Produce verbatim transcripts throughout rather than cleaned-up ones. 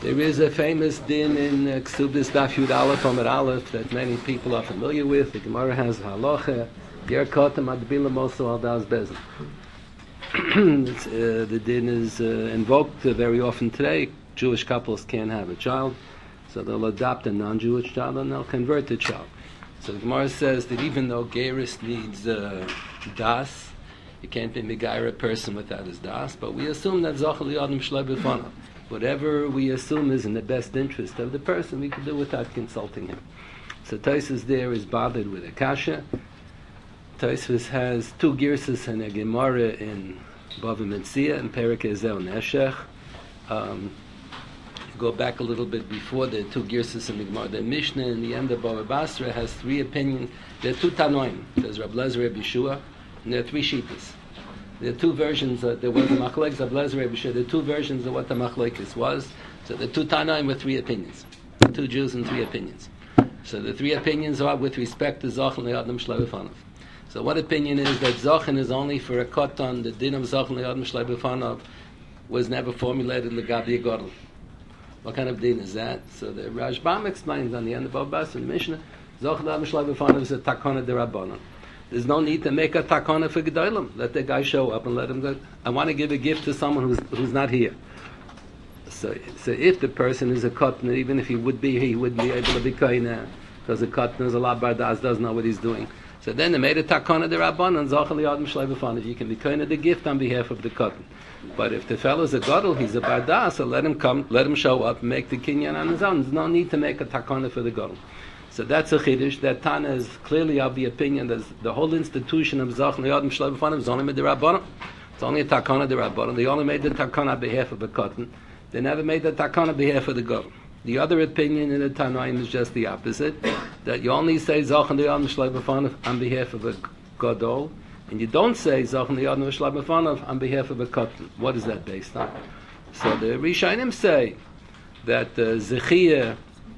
There is a famous din in uh, Ksubis Daf Yud Aleph Amud Aleph that many people are familiar with. The Gemara has halacha yer kotem adbilam also al das bezen. uh, the din is uh, invoked uh, very often today. Jewish couples can't have a child, so they'll adopt a non-Jewish child and they'll convert the child. So the Gemara says that even though Geirus needs uh, das, you can't be megayer a person without his das, but we assume that Zochel Yadam Shlei B'fanav. Whatever we assume is in the best interest of the person, we can do without consulting him. So Tosfos there is bothered with a kasha. Tosfos has two girsas and a Gemara in Bava Metzia and Perek Ezel Neshech. Um, go back a little bit before the two girsas in the Gemara. The Mishnah in the end of Bava Basra has three opinions. There are two Tanoim. There's Rab Lezer Reb Yeshua, and there are three Shittas. There are two versions. Uh, there was the Machlekes of Lezer Reb Yeshua. There are two versions of what the Machlekes was. So the two Tanoim with three opinions. Two Jews and three opinions. So the three opinions are with respect to Zochel Le'adam Shlei B'fanav. So what opinion is that Zochen is only for a koton? The din of Zochen Le'adam Shlei B'fanav was never formulated L'gabi Godel. What kind of din is that? So the Rashbam explains on the end of Abbas in the Mishnah, Zochen Le'adam Shlei B'fanav is a takana derabbanan. There's no need to make a takana for Gedolim. Let the guy show up and let him go. I want to give a gift to someone who's who's not here. So, so if the person is a koton, even if he would be here, he wouldn't be able to be koina, because a koton is a lot bardas, doesn't know what he's doing. So then they made a takana derabbanan, Zochen Le'adam Shlei B'fanav. You can be koina the gift on behalf of the koton. But if the fellow's a gadol, he's a bardas, so let him come, let him show up, and make the kinyan on his own. There's no need to make a takana for the gadol. So that's a chiddush. That Tana is clearly of the opinion that the whole institution of Zochen Le'adam Shlei B'fanav is only midirabbanan. It's only a takana derabbanan. They only made the takana on behalf of a koton. They never made the takana on behalf of the gadol. The other opinion in the Tanaim is just the opposite, that you only say Zochen Le'adam Shlei B'fanav on behalf of a gadol, and you don't say Zochen Le'adam Shlei B'fanav on behalf of a koton. What is that based on? So the Rishonim say that uh, Zechiyah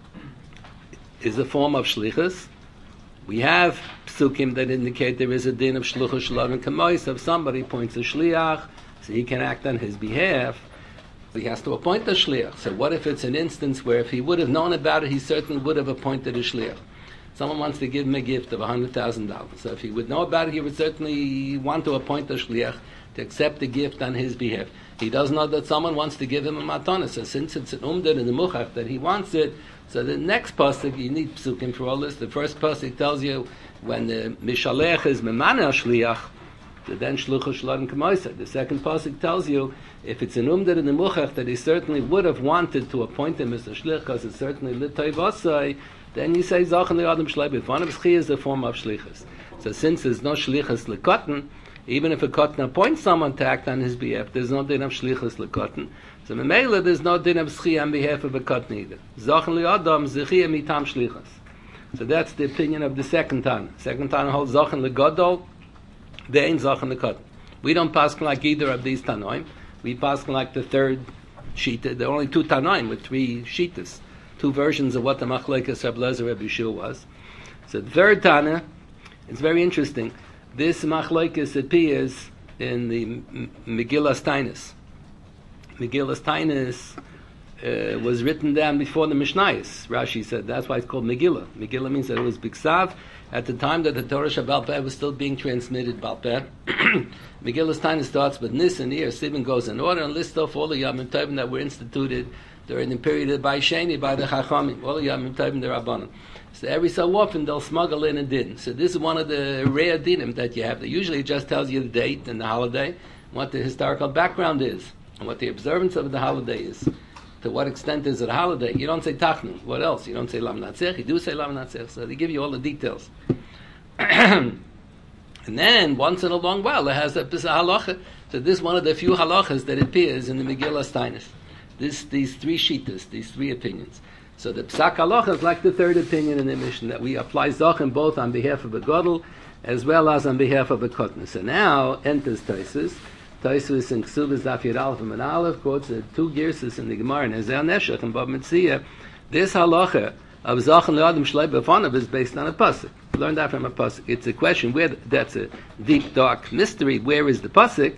is a form of shlichus. We have psukim that indicate there is a din of shluchus shlavim kamois. If somebody points a shliach, so he can act on his behalf, he has to appoint a shliach. So what if it's an instance where if he would have known about it, he certainly would have appointed a shliach. Someone wants to give him a gift of one hundred thousand dollars. So if he would know about it, he would certainly want to appoint a shliach to accept the gift on his behalf. He doesn't know that someone wants to give him a matana. So since it's an umdad in the muchach that he wants it, so the next pasuk, you need psukim for all this. The first pasuk tells you when the mishalech is memana shliach, so then shluchus shlavim kamoisa. The second pasuk tells you if it's an umdad in the muchach that he certainly would have wanted to appoint him as a shlich because it's certainly litay vasai, then you say Zochen Le'adam Shlei B'fanav. Zechiyah is a form of shlichus. So since there's no shlichus lekotten, even if a kotten appoints someone to act on his behalf, there's no din of shlichus lekotten. So memela, there's no din of zechiyah on behalf of a kotten either. Zochen Le'adam zechiyah mitam shlichus. So that's the opinion of the second Tana. Second Tana holds Zochen Legadol, they ain't Zochen Lekotten. We don't pass like either of these Tanoim. We pass like the third Shita. There are only two Tanoim with three Shitas. Two versions of what the Machlekes Reb Lezer Reb Yeshua was. So the third Tana, it's very interesting. This Machlekes appears in the Megillas Tainis. Megillas Tainis uh, was written down before the Mishnayos. Rashi said that's why it's called Megillah. Megillah means that it was Biksav at the time that the Torah Shabbal Peh was still being transmitted Bal Peh. Megillas Tainis starts with Nis and Iyar. Sivan goes in order and lists off all the Yamim Tovim that were instituted during the period of Baisheni by the Chachamim, all the Yamim Tovim the Rabbanim. So every so often they'll smuggle in a din. So this is one of the rare dinim that you have. That usually it just tells you the date and the holiday, what the historical background is, and what the observance of the holiday is. To what extent is it a holiday? You don't say Tachnun. What else? You don't say Lam Natzech. You do say Lam Natzech. So they give you all the details. And then once in a long while it has a halacha. So this is one of the few halachas that appears in the Megillah Stainis. This, these three shitas, these three opinions. So the Psak Halacha is like the third opinion in the mission, that we apply Zochen both on behalf of a Gadol as well as on behalf of a Kotten. So now enters Tosfos. Tosfos in Ksubas Daf Yud Aleph and Aleph quotes the two girsas in the Gemara and Ezel Neshech and Bava Metzia. This Halacha of Zochen Le'adam Shlei B'fanav is based on a pasuk. We learned that from a pasuk. It's a question where that's a deep dark mystery. Where is the pasuk?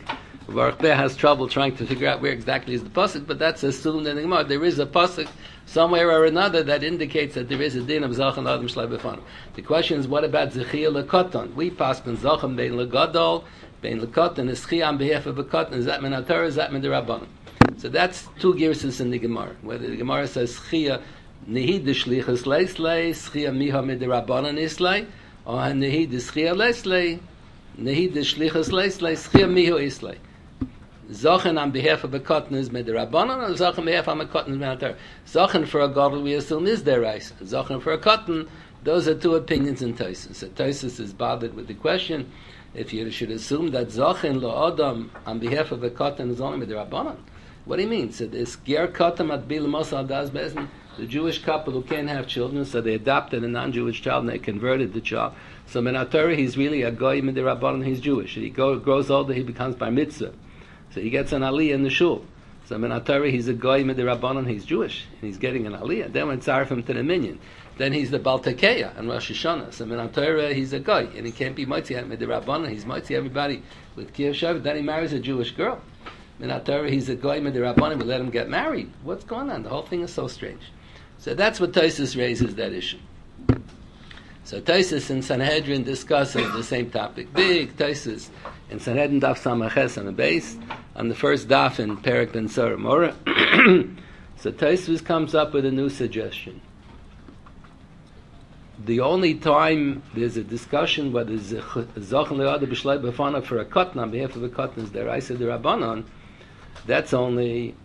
Baruch Beh has trouble trying to figure out where exactly is the pasuk, but that's assumed in the Gemara. There is a pasuk somewhere or another that indicates that there is a din of Zachan Adam Shlai B'Fanav. The question is, what about Zechia Lekoton? We paskin Zachan Bein Legadol, Bein Lekoton, is Zechia on behalf of a Koton, is that min HaTorah, is that min Rabbanon? So that's two girses in the Gemara. Whether the Gemara says Zechia Nehid Shlichus Leislei, Zechia Miha Mid Rabbanon Islei, or Nehid Zechia Leislei, Nehid Shlichus Leislei, Zechia Miha Islei. Zochen on behalf of a cotton is Midrabanan, and Zochen on behalf of a cotton is Minatar. Zochen for a gadol we assume is their rice. Zochen for a cotton, those are two opinions in Taisus. So Taisus is bothered with the question, if you should assume that Zochen lo Adam on behalf of a cotton is only Midrabanan. What do you mean? So this Ger Kotam at Bil Mosal Das Bezen, the Jewish couple who can't have children, so they adopted a non-Jewish child and they converted the child. So Minatar, he's really a goy Midrabanan, he's Jewish. He go, grows older, he becomes Bar Mitzvah. So he gets an aliyah in the shul. So in Atari, he's a goy midirabbanan, he's Jewish, and he's getting an aliyah. Then when tzarif him to the minyan, then he's the Baltakeya and Rosh Hashanah. So in Atari, he's a goy, and he can't be mitzi midirabbanan. He's mitzi everybody with kiyuv shav. Then he marries a Jewish girl. In Atari, he's a goy midirabbanan. We let him get married. What's going on? The whole thing is so strange. So that's what Taisus raises that issue. So Taisus and Sanhedrin discusses the same topic. Big Taisus in Sanhedrin Daf Samaches on the base, on the first Daf in Perek Ben Sora Mora. So Taisus comes up with a new suggestion. The only time there's a discussion whether Zochen Le'ada B'Shlai B'Fanav for a Katan on behalf of a Katan is Deraisa D'Rabbanan, that's only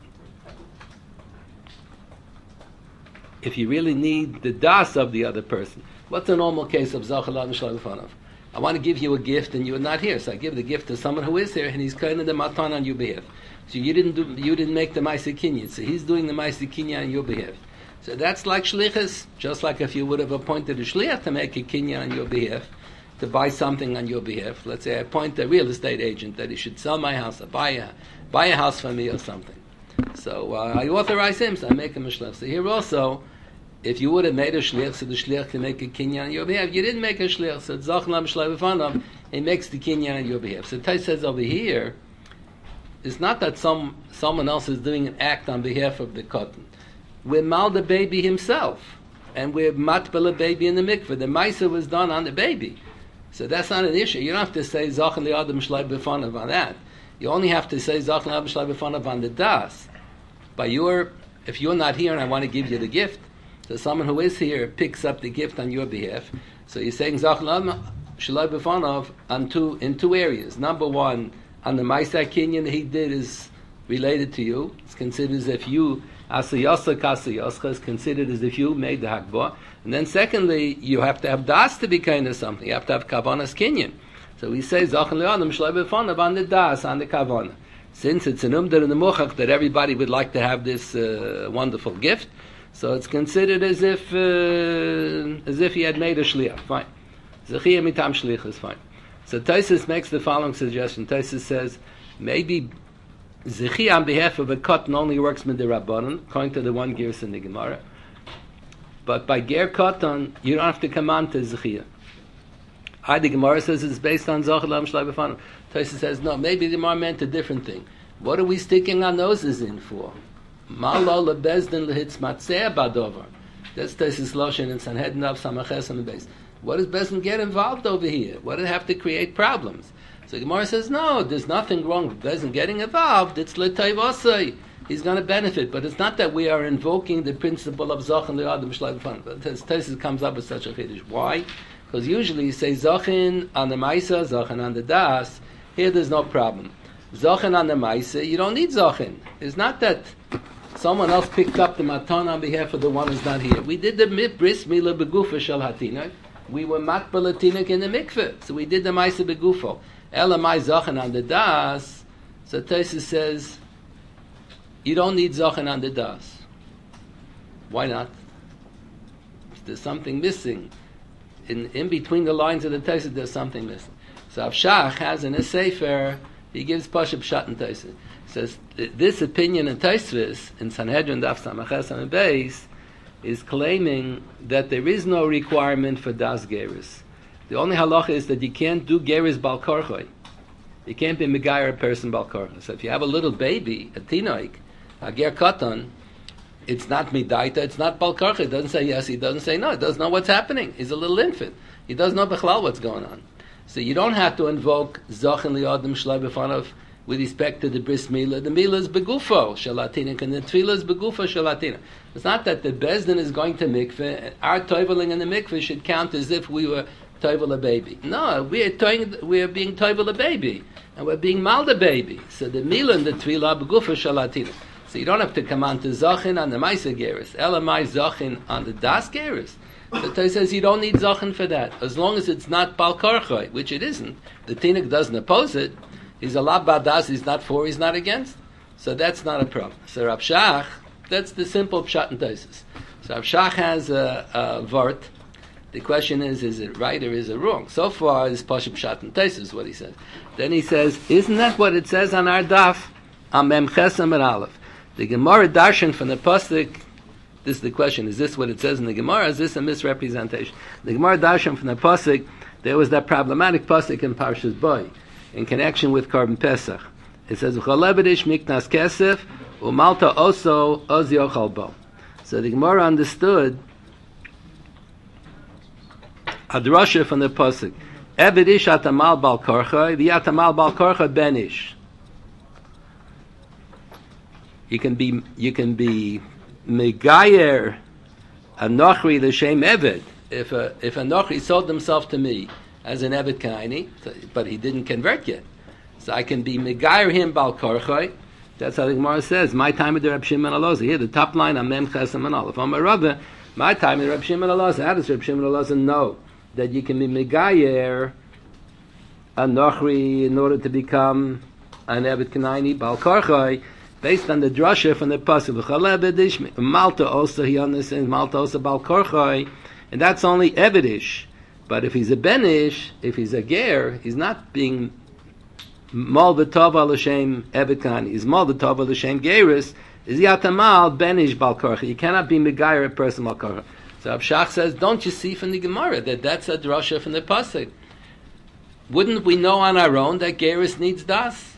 if you really need the das of the other person. What's a normal case of Zochen Le'ada B'Shlai B'Fanav? I want to give you a gift and you are not here, so I give the gift to someone who is here and he's kind of the matan on your behalf. So you didn't do, you didn't make the Maaseh Kinyan, so he's doing the Maaseh Kinyan on your behalf. So that's like shlichus, just like if you would have appointed a shliach to make a kinyan on your behalf, to buy something on your behalf. Let's say I appoint a real estate agent that he should sell my house, or buy a, buy a house for me or something. So uh, I authorize him, so I make him a shliach. So here also, if you would have made a shliach, so the shliach can make a kinyan on your behalf. You didn't make a shliach, so Zochen Lam Shlai B'Fanav, he makes the kinyan on your behalf. So Tais says over here, it's not that some someone else is doing an act on behalf of the cotton. We're mal the baby himself, and we're matbel a baby in the mikveh. The ma'isa was done on the baby, so that's not an issue. You don't have to say Zochen Le'adam Shlai B'Fanav on that. You only have to say Zochen Le'adam Shlai B'Fanav on the das. By your, if you're not here and I want to give you the gift, so someone who is here picks up the gift on your behalf. So you're saying Zochen Le'adam Shlai B'Fanav on two in two areas. Number one, on the ma'isa kinyan he did is related to you. It's considered as if you Asayasa Kasayascha is considered as if you made the Hakbah. And then secondly, you have to have das to be kind of something. You have to have Kavanas Kinyan. So we say Zochen Le'adam Shlai B'Fanav on the das, on the Kavana. Since it's an umdar in the Muchach that everybody would like to have this uh, wonderful gift, so it's considered as if uh, as if he had made a Shliach. Fine. Zechiyah mitam Shliach is fine. So Taisus makes the following suggestion. Taisus says, maybe Zechiyah on behalf of a cotton only works with the Rabbanon, according to the one Girs in the Gemara. But by Ger Cotton, you don't have to come on to Zechiyah. I, the Gemara says it's based on Zochen Le'adam Shlai B'Fanav. Taisa says, no, maybe the Gemara meant a different thing. What are we sticking our noses in for? Malo lebezdin lehitz matzeh badover. That's Taisus Loshen and Sanhedrin of Samaches on the base. What does Bezdin get involved over here? What does it have to create problems? So Gemara says, no, there's nothing wrong with Bezdin getting involved. It's l'tayv osay. He's going to benefit. But it's not that we are invoking the principle of Zochen Le'adam Shlai B'Fanav. Taisus comes up with such a chiddush. Why? Because usually you say Zochen on the Maisa, Zochen on the Das. Here there's no problem. Zochen on the Maisa, you don't need Zochen. It's not that someone else picked up the Matan on behalf of the one who's not here. We did the bris milah begufa shel hatinok. We were matbel hatinok in the mikveh. So we did the Maisa begufo. Elamai Zochen on the Das. So Taisus says, you don't need Zochen on the Das. Why not? If there's something missing. In, in between the lines of the Taisus, there's something missing. So Avshach has in his Sefer, he gives Pashup Pshat in Taisus. He says, this opinion in Taisus, in Sanhedrin Daf Samaches on the base, is claiming that there is no requirement for Das Geris. The only halacha is that you can't do Geris Bal Korchoi. You can't be megayer a person bal korcha. So if you have a little baby, a tinoik, a ger katan, it's not midaita, it's not bal korcha. It doesn't say yes, he doesn't say no. It doesn't know what's happening. He's a little infant. He doesn't know bechlal what's going on. So you don't have to invoke zochen li'adam shlai b'fanav with respect to the bris milah. The milah is begufo shalatina, and the tefillah is begufo shalatina. It's not that the bezdin is going to mikveh. Our toiveling in the mikveh should count as if we were toivel a baby. No, we are toing, we are being toivel a baby, and we're being mal the baby. So the milah and the tefillah begufo shalatina. So you don't have to come on to zachin on the ma'aser geris. Elamai zachin on the das geris. The Torah says you don't need zachin for that, as long as it's not bal korcha, which it isn't. The tinik doesn't oppose it. He's a lab badas, he's not for, he's not against. So that's not a problem. So Rav Shach, that's the simple pshat and taisus. So Rav Shach has a, a vart. The question is, is it right or is it wrong? So far, it's pashut pshat and taisus, what he says. Then he says, isn't that what it says on our daf? On Mem Chesam and Aleph. The Gemara darshan from the pasuk, this is the question, is this what it says in the Gemara, is this a misrepresentation? The Gemara darshan from the pasuk, there was that problematic pasuk in Parshas Boy, in connection with Korban Pesach. It says, "V'cholevedish miknas kesef umalta oso oz yochal bo." So the Gemara understood a drasha from the pasuk. Evedish atamal bal korcha, v'yatamal bal korcha benish. You can be you can be megayer a nochri l'shem eved. If a if a nochri sold himself to me as an Evet Kaini, but he didn't convert yet. So I can be Megayer him Bal Korchoi. That's how the Gemara says. My time of the Reb Shimon Elazar. Here, the top line on Mem Chesam and Aleph. On my Rabbi, my time of the Reb Shimon Elazar. How does Reb Shimon Elazar know that you can be Megayer a Nochri in order to become an Evet Kaini Bal Korchoi? Based on the drasha from the pasuk, V'chalebedish Malta also he understands Malta also Bal Korchoi, and that's only Evedish. But if he's a benish, if he's a ger, he's not being mal v'tova l'shem evikan. He's mal v'tova l'shem geris. Is yatamal benish bal korcha. You cannot be megayer a person bal korcha. So Rav Shach says, don't you see from the Gemara that that's a drasha from the pasuk? Wouldn't we know on our own that geris needs das?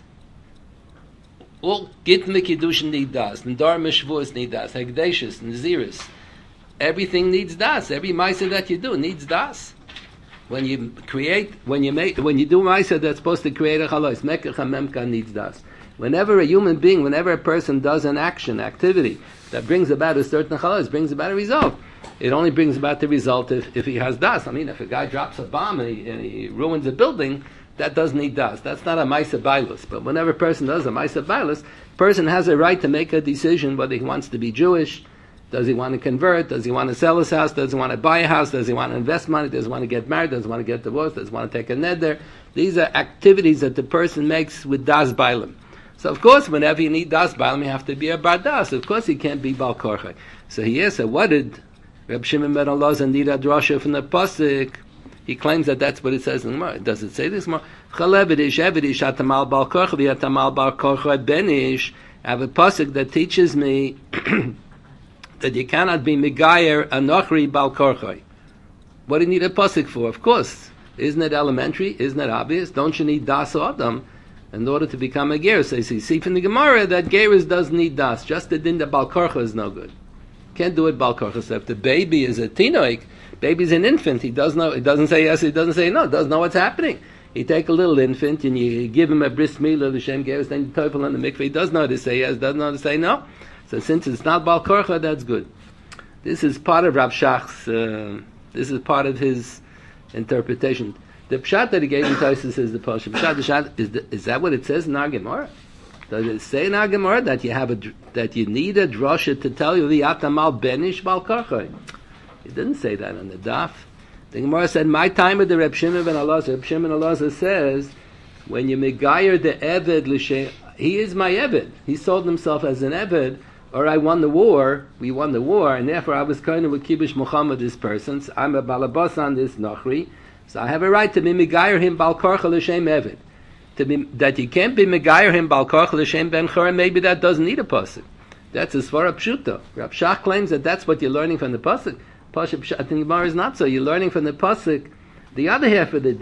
Well, git mikidushin need das, and dar mishvus need das, hegdeshus, naziris. Everything needs das. Every ma'aser that you do needs das. When you create, when you make, when you do ma'aser that's supposed to create a chalos, mekach memka needs das. Whenever a human being, whenever a person does an action, activity that brings about a certain chalos, brings about a result, it only brings about the result if, if he has das. I mean, if a guy drops a bomb and he, and he ruins a building, that does need das. That's not a ma'aser bailus. But whenever a person does a ma'aser bailus, person has a right to make a decision whether he wants to be Jewish. Does he want to convert? Does he want to sell his house? Does he want to buy a house? Does he want to invest money? Does he want to get married? Does he want to get divorced? Does he want to take a neder? These are activities that the person makes with das bailim. So of course, whenever you need das bailim, you have to be a bar das. Of course, he can't be bal korcha. So he is. So what did Reb Shimon ben Elazar need a drasha from the pasuk? He claims that that's what it says in the Gemara. Does it say this more? Chalevedish evedish atamal bal korcha v'atamal bal korcha benish. I have a pasuk that teaches me that you cannot be megayer a nochri bal korchoi. What do you need a pasuk for? Of course. Isn't it elementary? Isn't it obvious? Don't you need das adam in order to become a ger? So you see from the Gemara that geris does need das. Just the din that bal korcha is no good. Can't do it bal korcha. So if the baby is a tinoik, baby's an infant, he does know, he doesn't say yes, he doesn't say no, doesn't know what's happening. You take a little infant and you give him a bris milah, l'shem geris, then you toifel on the mikveh, he does know how to say yes, doesn't know how to say no. So since it's not bal korcha, that's good. This is part of Rav Shach's, uh, this is part of his interpretation. The pshat that he gave in Tosfos is the pshat. Pshat, the pshat, is, the, is that what it says in our Gemara? Does it say in our Gemara that you have a, that you need a drasha to tell you the atamal benish bal korcha? It didn't say that on the daf. The Gemara said, my time with the Reb Shimon ben Elazar. Reb Shimon ben Elazar says, when you megayer the eved l'shem, he is my eved. He sold himself as an eved. Or I won the war, we won the war, and therefore I was kind of with Kibush Muhammad, this person, so I'm a balabas on this Nachri, so I have a right to be Megayer him Bal Korcha L'Shem Eved. To be, that you can't be Megayer him Bal Korcha L'Shem Ben Chorem, maybe that doesn't need a pasuk. That's a Svara Pshuta. Rav Shach claims that that's what you're learning from the pasuk. Pasuk Pshat in Gemara is not so. You're learning from the pasuk the other half of the din.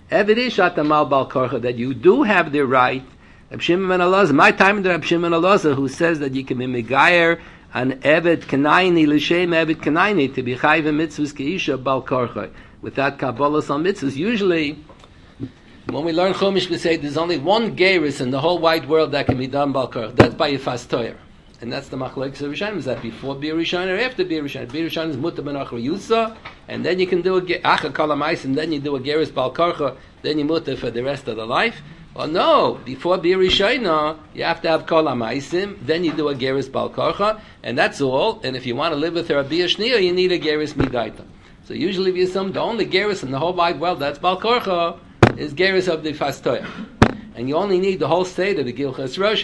Eved ish atamal bal korcha, that you do have the right. Reb Shimon ben Elazar, my time to Reb Shimon ben Elazar, who says that you can be megayer an eved kanayni l'shem eved kanayni to be chayv mitzvahs keisha bal korcha without kabbalas on mitzvahs. Usually, when we learn Chumash, we say there's only one gerus in the whole wide world that can be done bal korcha. That's by Yifas Toyer. And that's the machlokes of Rishonim. Is that before Bir Rishon or after Bir Rishon? Bir Rishon is mutar ben achar yusa, and then you can do a acha kalamais, and then you do a gerus bal korcha, then you mutar for the rest of the life. Well, no, before Bir Rishon, you have to have kalamaisim, then you do a gerus bal korcha, and that's all. And if you want to live with her a Bia Shniya, you need a gerus midaita. So usually we assume the only gerus in the whole wide world that's bal korcha is gerus of the fastoya. And you only need the whole state of the Gilchas Rosh,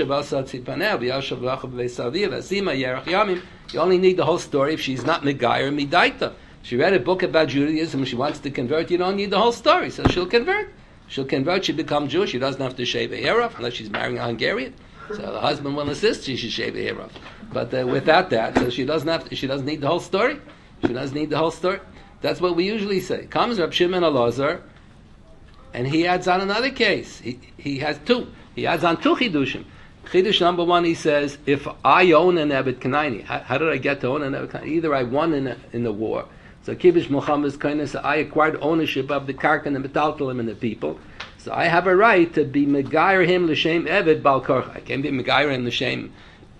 you only need the whole story if she's not Megayer Midaita. She read a book about Judaism, she wants to convert, you don't need the whole story, so she'll convert. She'll convert, she'll become Jewish, she doesn't have to shave a hair off, unless she's marrying a Hungarian. So the husband will insist she should shave a hair off. But uh, without that, so she doesn't have to, she doesn't need the whole story. She doesn't need the whole story. That's what we usually say. Comes Reb Shimon Elazar, and he adds on another case. He he has two. He adds on two chidushim. Chidush number one, he says, if I own an Eved Kanayni, how, how did I get to own an Eved Kanayni? Either I won in, a, in the war. So Kibush Muhammad's kindness, I acquired ownership of the karka and the metaltalim and the people. So I have a right to be megayer him l'shem Eved Bal Korcha. I can't be megayer him l'shem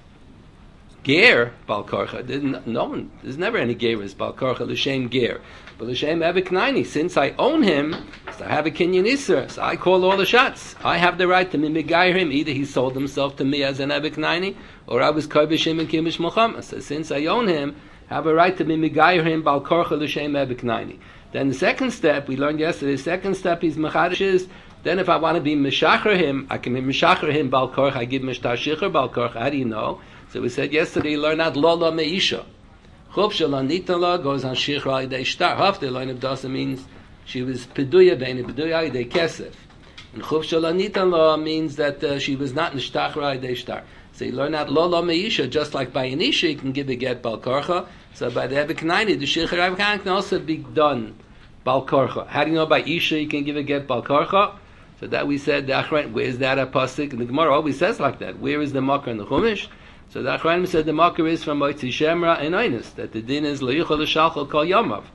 Ger Bal Korcha. There's no one. There's never any Geras Bal Korcha l'shem Ger. But l'shem Eved Kanayni, since I own him, so I have a kinyan isser, so I call all the shots. I have the right to be megayer him. Either he sold himself to me as an Eved Kanayni, or I was kovish him and Kibush Muhammad. So since I own him, I have a right to be megayer him Bal Korcha l'shem Eved Kanayni. Then the second step, we learned yesterday, the second step is mechadish is, then if I want to be mishacher him, I can be mishacher him Bal Korcha, I give mishtar shicher Bal Korcha. How do you know? So we said yesterday, learn out Lola Meisha. Chub Shalanitala goes on Shichra Idei Shtar. Half the line of Dasa means she was Peduya Bein Peduya Idei Kesef. And Chub Shalanitala means that uh, she was not Nishtachra Idei Shtar. So you learn out Lola Meisha, just like by an Isha, you can give a get Bal Korcha. So by the Eved Kanayni, the Shichra Eved Kanayni can also be done Bal Korcha. How do you know by Isha you can give a get Bal Korcha? So that we said, the Achrein, where is that a pasuk? And the Gemara always says like that. Where is the Makar in the Chumash? So the Achronim said the Makar is from Moitzi Shemra and Einus, that the din is Le'yuchel L'Shalchel Kol Yomav.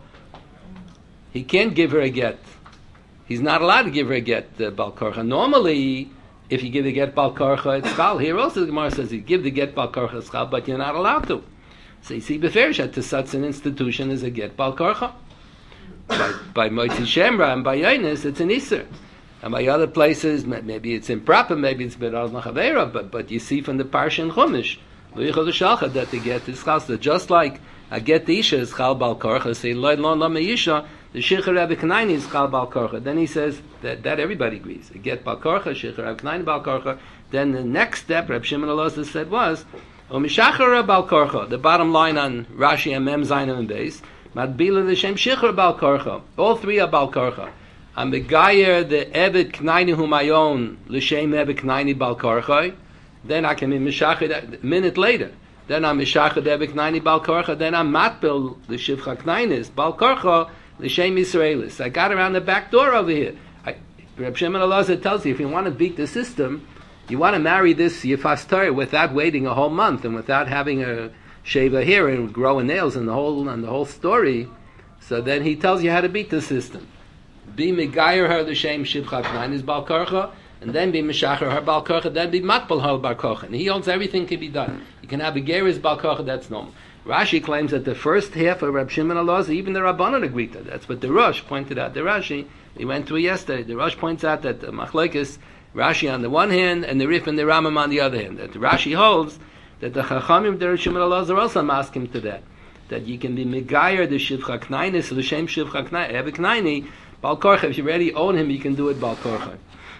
He can't give her a get. He's not allowed to give her a get, uh, Bal Korcha. Normally, if you give a get Bal Korcha, it's Chal. Here also the Gemara says you give the get Bal Korcha, it's Chal, but you're not allowed to. So you see, Beferish, to such an institution is a get Bal Korcha. By, by Moitzi Shemra and by Einus, it's an Isser. And by other places, maybe it's improper, maybe it's Beraz Machavera, but but you see from the Parsha and Chumash, that the get is chal. Just like a get the Isha is chal Bal Korcha, say Lo Lo Lo Meisha, the Shichar Eved Kanayni is chal Bal Korcha. Then he says that that everybody agrees. A get Bal Korcha, Shichar Eved Kanayni Bal Korcha. Then the next step, Reb Shimon Elazar said was Omishachar Bal Korcha. The bottom line on Rashi and Mem Zayin and Beis, Madbila L'Shem Shichar Bal Korcha. All three are Bal Korcha. I'm the Gayer, the Eved Kanayni whom I own, L'Shem Eved Kanayni Bal Korcha. Then I can be Meshachid a minute later. Then I'm Meshachid Eved Kanayni Bal Korcha. Then I'm Matbil, the Shivcha Knainis, Bal Korcha, L'Shem Yisraelis. I got around the back door over here. I, Reb Shimon Elazar tells you, if you want to beat the system, you want to marry this Yifas Torah without waiting a whole month and without having a shave hair and grow nails and the whole and the whole story. So then he tells you how to beat the system. Be megayer her l'shem shivcha knainis Bal Korcha, and then be meshacher her Bal Korcha, then be matbal her Bal Korcha. And he owns everything can be done. You can have a geris Bal Korcha, that's normal. Rashi claims that the first half of Reb Shimon Elazar, even the Rabbanan agreed to that. That's what the Rosh pointed out. The Rashi, we went through yesterday. The Rosh points out that the Machlokes, Rashi on the one hand, and the Rif and the Ramam on the other hand. That Rashi holds that the Chachamim, the Reb Shimon Elazar also ask him to that. That you can be megayer the shivcha knainis l'shem shivcha knainis Bal Korcha. If you already own him, you can do it Bal Korcha.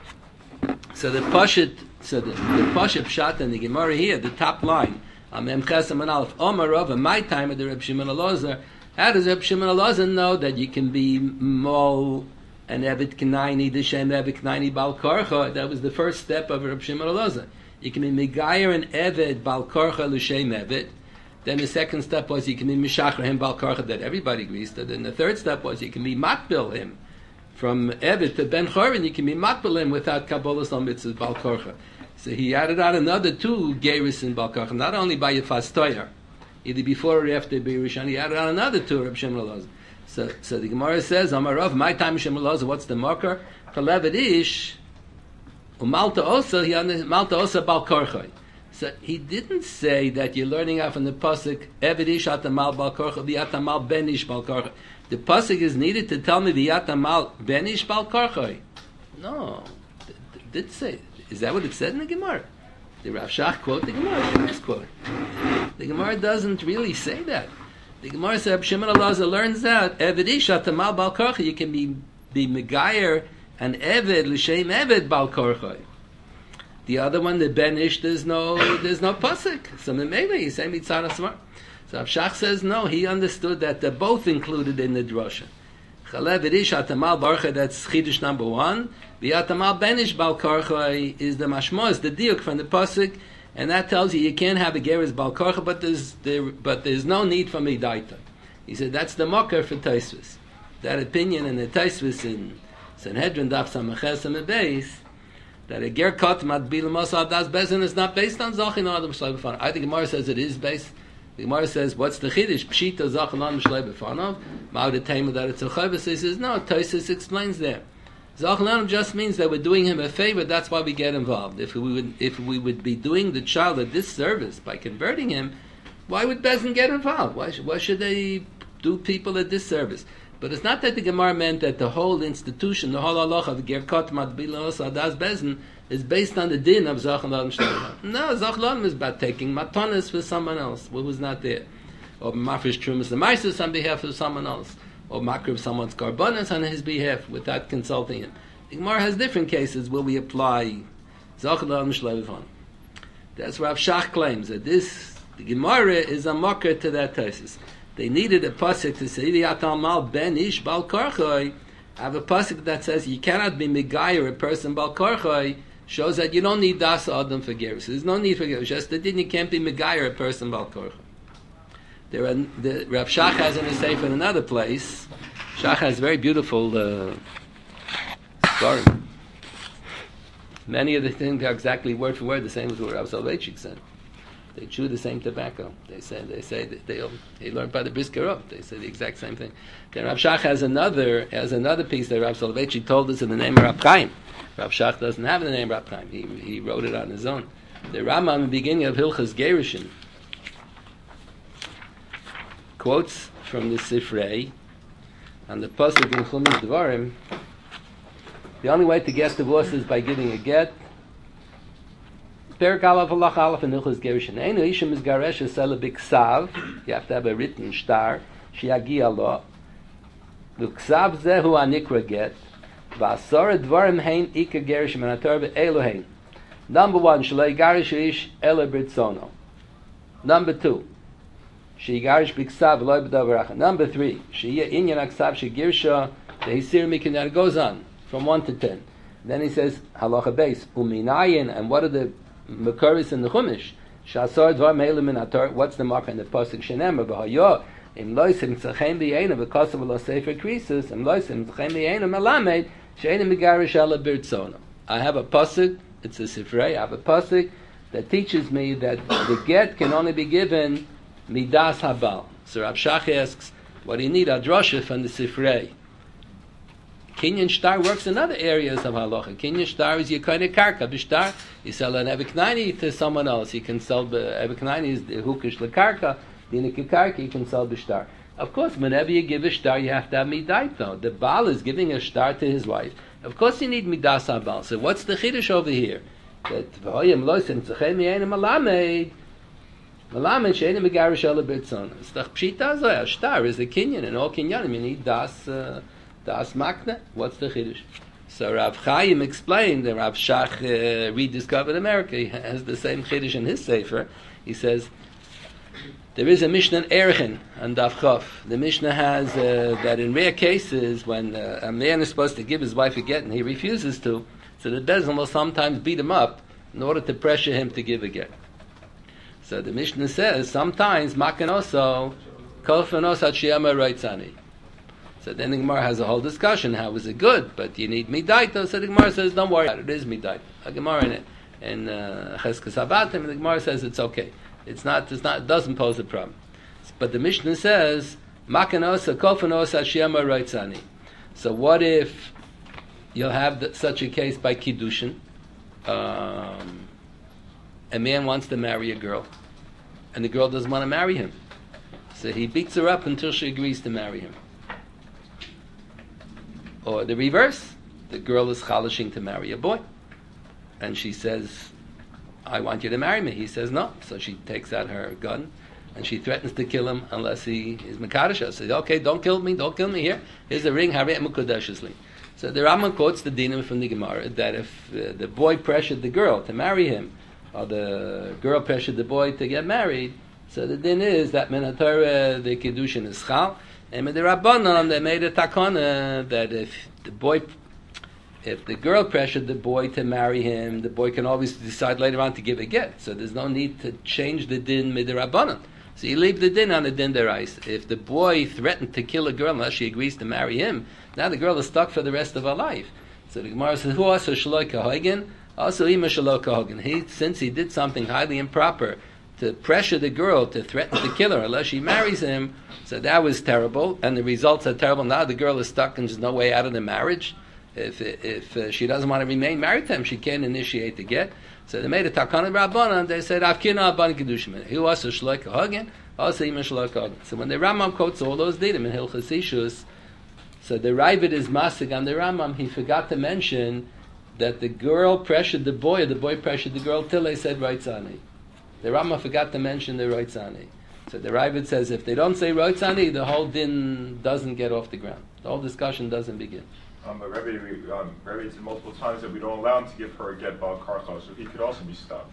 So the Pashat, so the, the Pashat Pshat and the Gemara here, the top line, Amem Chesam and Aleph Omarov, in my time of the Reb Shimon Elazar, how does Reb Shimon Elazar know that you can be Mol and Eved Kanayni, the Shem Eved Kanayni Bal Korcha? That was the first step of Reb Shimon Elazar. You can be Megayer and Eved Bal Korcha l'Shem Eved. Then the second step was you can be Mishacher him Bal Korcha, that everybody agrees to. Then the third step was you can be Matbil him from Evet to Ben Chorin, you can be makbalim without Kabbalah's on mitzvahs Bal Korcha. So he added on another two Geris in Bal Korcha, not only by Yefas Toyer, either before or after Beirishon, he added on another two Reb Shimon Elazar. So, so the Gemara says, Amarav, my time Shimon Elazar, what's the marker? Chalevet Ish, Umalta Osa, he Malta Osa Bal Korcha. So he didn't say that you're learning out from the pasuk Eved Ish Atamal Bal Korcha, V'Atamal Ben Ish Bal Korcha. The pasuk is needed to tell me V'Atamal Ben Ish Bal Korcha. No, it did say. Is that what it said in the Gemara? The Rav Shach quote the Gemara, the misquote. The Gemara doesn't really say that. The Gemara says Shimon Elazar learns out Eved Ish Atamal Bal Korcha. You can be be Megayer and Eved L'Shem Eved Bal Korcha. The other one, the Ben Ish, there's no, there's no pasuk. So maybe he's saying mitzvah smart. So Avshach says no. He understood that they're both included in the drasha. Chalev Ish Atamal Barcha. That's chidush number one. The Atamal Ben Ish Bal Korcha is the mashmos, the diuk from the pasuk, and that tells you you can't have a geras Bal Korcha, but there's there, but there's no need for midaita. He said that's the mocker for Taisvis. That opinion in the Taisvis in Sanhedrin Daf Samaches and Beis, that a ger kat matbil masad das bezin is not based on zachin adam shlei b'fanav. I think Gemara says it is based. The Gemara says, what's the chiddush? Pshita zachin adam shlei b'fanav. Ma'od the tema that it's a chavis. He says no. Tosfos explains there. Zachin adam just means that we're doing him a favor. That's why we get involved. If we would, if we would be doing the child a disservice by converting him, why would bezin get involved? Why should, why should they do people a disservice? But it's not that the Gemara meant that the whole institution, the whole halacha of Gerkot Matbilos Adas Bezin, is based on the din of Zachin Adam Shlomo. No, Zachin Adam is about taking matonis for someone else who was not there, or mafresh trumas the meisus on behalf of someone else, or makriv someone's karbonis on his behalf without consulting him. The Gemara has different cases where we apply Zachin Adam Shlomo. That's Rav Shach claims that this the Gemara is a mocker to that thesis. They needed a pasuk to say V'Atamal Ben Ish Bal Korcha. I have a pasuk that says you cannot be megayer a person Bal Korcha. Shows that you don't need das adam for gerus. There's no need for gerus. Just that you can't be megayer a person Bal Korcha. There are the Rav Shach has in a sefer in another place. Shach has very beautiful uh, story. Many of the things are exactly word for word the same as what Rav Soloveitchik said. They chew the same tobacco. They say they say that they they learned by the brisker up. They say the exact same thing. Then Rav Shach has another has another piece that Rav Soloveitchik told us in the name of Rav Chaim. Rav Shach doesn't have the name Rav Chaim. He he wrote it on his own. The Rambam in the beginning of Hilchas Gerushin quotes from the Sifrei on the pasuk in Chumash Devarim. The only way to get divorced is by giving a get. Perik Aleph Halach Aleph and Hilchos Gerushin. Einu Ishim is Garesh Esela B'Ksav. You have to have a written star. Shiagi Alo. L'Ksav Zehu Anikra Get. V'Asor Dvarim Hein Ika Gerushin Manator Ve'Elohein. Number one, Shalei Garish Ish Ele Britzono. Number two, Shi Garish B'Ksav Eloi B'Davaracha. Number three, Shiya Inyan Aksav Shi Girsha Dehisir Mikin. It goes on from one to ten. Then he says Halacha Beis Uminayin, and what are the Makaris in the Chumash? Shasar Dvar Me'elim Min Ator. What's the mark in the pasuk? Shenemar B'Hayo Im Loisim Tzachem B'Yeina V'Kosav Lo Sefer Krisus Im Loisim Tzachem B'Yeina Melamed She'enim Megarish Ala Birtzono. I have a pasuk. It's a Sifrei. I have a pasuk that teaches me that the get can only be given midas habal. So Rav Shach asks, what do you need? A drasha from the Sifrei. Kinyan shtar works in other areas of halacha. Kinyan shtar is yekone karka. B'shtar, you sell an ebeknaini to someone else. You can sell ebeknaini is the hukish lekarka. Dina kekarka, you can sell b'shtar. Of course, whenever you give a shtar, you have to have midait though. The Baal is giving a shtar to his wife. Of course, you need midas habal. So what's the chiddush over here? That v'hoyim loisim tzechem ye'enim malamed. Malamed she'enim megarish ala b'tzon. It's the pshita zoya. Shtar is the kinyan, and all kinyanim you need das. Uh, Das Makna, what's the Chiddush? So Rav Chaim explained that Rav Shach uh, rediscovered America. He has the same Chiddush in his Sefer. He says, there is a Mishnah in Erchin on Daf Chof. The Mishnah has uh, that in rare cases when uh, a man is supposed to give his wife a get and he refuses to, so the Bezin will sometimes beat him up in order to pressure him to give a get. So the Mishnah says, sometimes Makan also, Kolfen also Chiyama Reitzani. So then the Gemara has a whole discussion. How is it good? But you need midaito. So the Gemara says, don't worry about it. It is midaito. A Gemara in it. And Cheskes Habatim, the Gemara says it's okay. It's not, it's not, it doesn't pose a problem. But the Mishnah says, Makanosa kofanosa shiama raitzani. So what if you'll have the, such a case by Kiddushin? Um, a man wants to marry a girl, and the girl doesn't want to marry him. So he beats her up until she agrees to marry him. Or the reverse, the girl is chalashing to marry a boy, and she says, I want you to marry me. He says no. So she takes out her gun, and she threatens to kill him unless he is Mekadosh. She says, okay, don't kill me, don't kill me here. Here's a ring, Harei Mukadeshus li. So the Rambam quotes the dinim from the Gemara that if uh, the boy pressured the girl to marry him, or the girl pressured the boy to get married, so the din is that Minatorah, the Kiddushin is chal, and with the Rabbanon, they made a takana that if the boy, if the girl pressured the boy to marry him, the boy can always decide later on to give a get. So there's no need to change the din with the Rabbanon. So you leave the din on the din derais. If the boy threatened to kill a girl unless she agrees to marry him, now the girl is stuck for the rest of her life. So the Gemara says, who also shaloi kahogen? Also ima shaloi kahogen. He, since he did something highly improper to pressure the girl to threaten to kill her unless she marries him, so that was terrible, and the results are terrible. Now the girl is stuck and there's no way out of the marriage. If if uh, she doesn't want to remain married to him, she can't initiate the get. So they made a takana rabbanan. They said afkina abban kedushim. He also shloi kahogen, also ima shloi kahogen. So when the Rambam quotes all those dinim in Hilchos Ishus, so the Ravid is masig on the Rambam. He forgot to mention that the girl pressured the boy, or the boy pressured the girl till they said roitzani. The Rambam forgot to mention the roitzani. So the Ravid says if they don't say roitzani, the whole din doesn't get off the ground. The whole discussion doesn't begin. Um, but Rebbe, we, um, Rebbe said multiple times that we don't allow him to give her a get bal karcha, so he could also be stopped.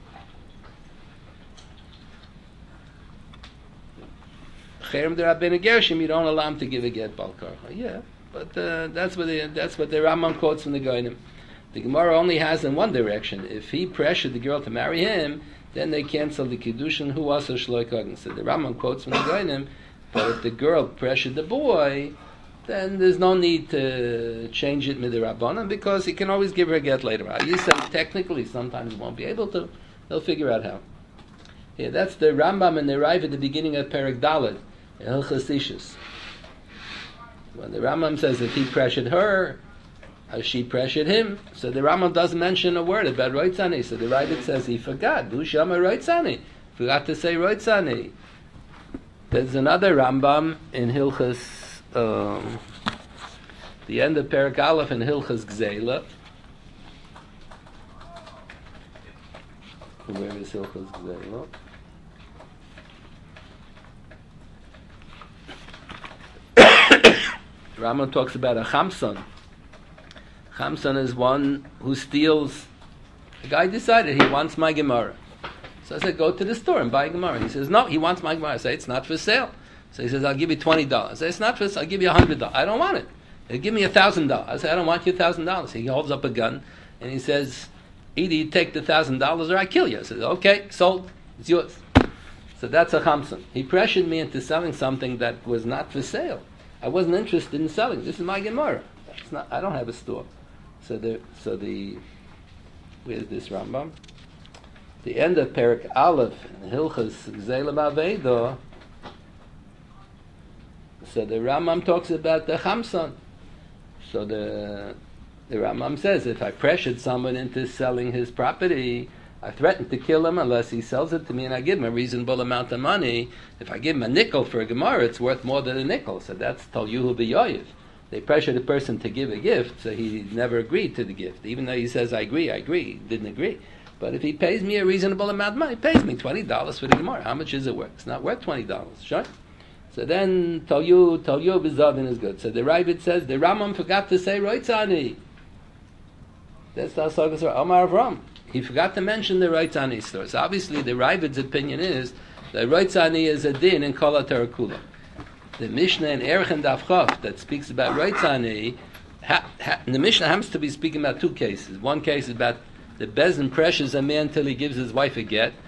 Cherem the Rabbeinu Gershom, you don't allow him to give a get bal karcha. Yeah, but uh, that's what the that's what the Rambam quotes from the Goyim. The Gemara only has in one direction. If he pressured the girl to marry him, then they cancel the kiddushin. Who also shloi kagen? So the Rambam quotes from the Goyim. But if the girl pressured the boy, then there's no need to change it midirabbanan because he can always give her a get later on. You say technically sometimes he won't be able to. They'll figure out how. Yeah, that's the Rambam and the Raiv at the beginning of Perek Daled. Hilchos Ishus. When the Rambam says if he pressured her, or she pressured him, so the Rambam doesn't mention a word about roitzani. So the Ravid says he forgot. Du shama roitzani. Forgot to say roitzani. There's another Rambam in Hilchos, um, the end of Perek Aleph in Hilchos Gzeila. Where is Hilchos Gzeila? Rambam talks about a chamson. Chamson is one who steals. The guy decided he wants my Gemara. So I said, go to the store and buy a Gemara. He says, no, he wants my Gemara. I say, it's not for sale. So he says, I'll give you twenty dollars. I say, it's not for sale. I'll give you one hundred dollars. I don't want it. He'll give me one thousand dollars. I say, I don't want your one thousand dollars. He holds up a gun and he says, either you take the one thousand dollars or I kill you. I said, okay, sold. It's yours. So that's a chamson. He pressured me into selling something that was not for sale. I wasn't interested in selling. This is my Gemara. It's not, I don't have a store. So the so the where's this Rambam? The end of Perek Aleph in Hilchos Gzeila Ma'aveido. So the Rambam talks about the chamson. So the the Rambam says if I pressured someone into selling his property, I threaten to kill him unless he sells it to me and I give him a reasonable amount of money. If I give him a nickel for a Gemara, it's worth more than a nickel. So that's Tol Yuhu B'Yoyev. They pressured a person to give a gift, so he never agreed to the gift. Even though he says, I agree, I agree, he didn't agree. But if he pays me a reasonable amount of money, he pays me twenty dollars for the Gemara. How much is it worth? It's not worth twenty dollars, sure? So then, Tol Yuhu, Tol Yuhu B'Zavin is good. So the Ravid says, the Rambam forgot to say Roitzani. That's the Asagas of Omar Avram. He forgot to mention the Roitzani store. So obviously the Ravid's opinion is that Roitzani is a din in Kol HaTorah. The Mishnah in Erech and Daf Chof that speaks about Roitzani, ha, ha, the Mishnah happens to be speaking about two cases. One case is about the Bezdin pressures a man till he gives his wife a get,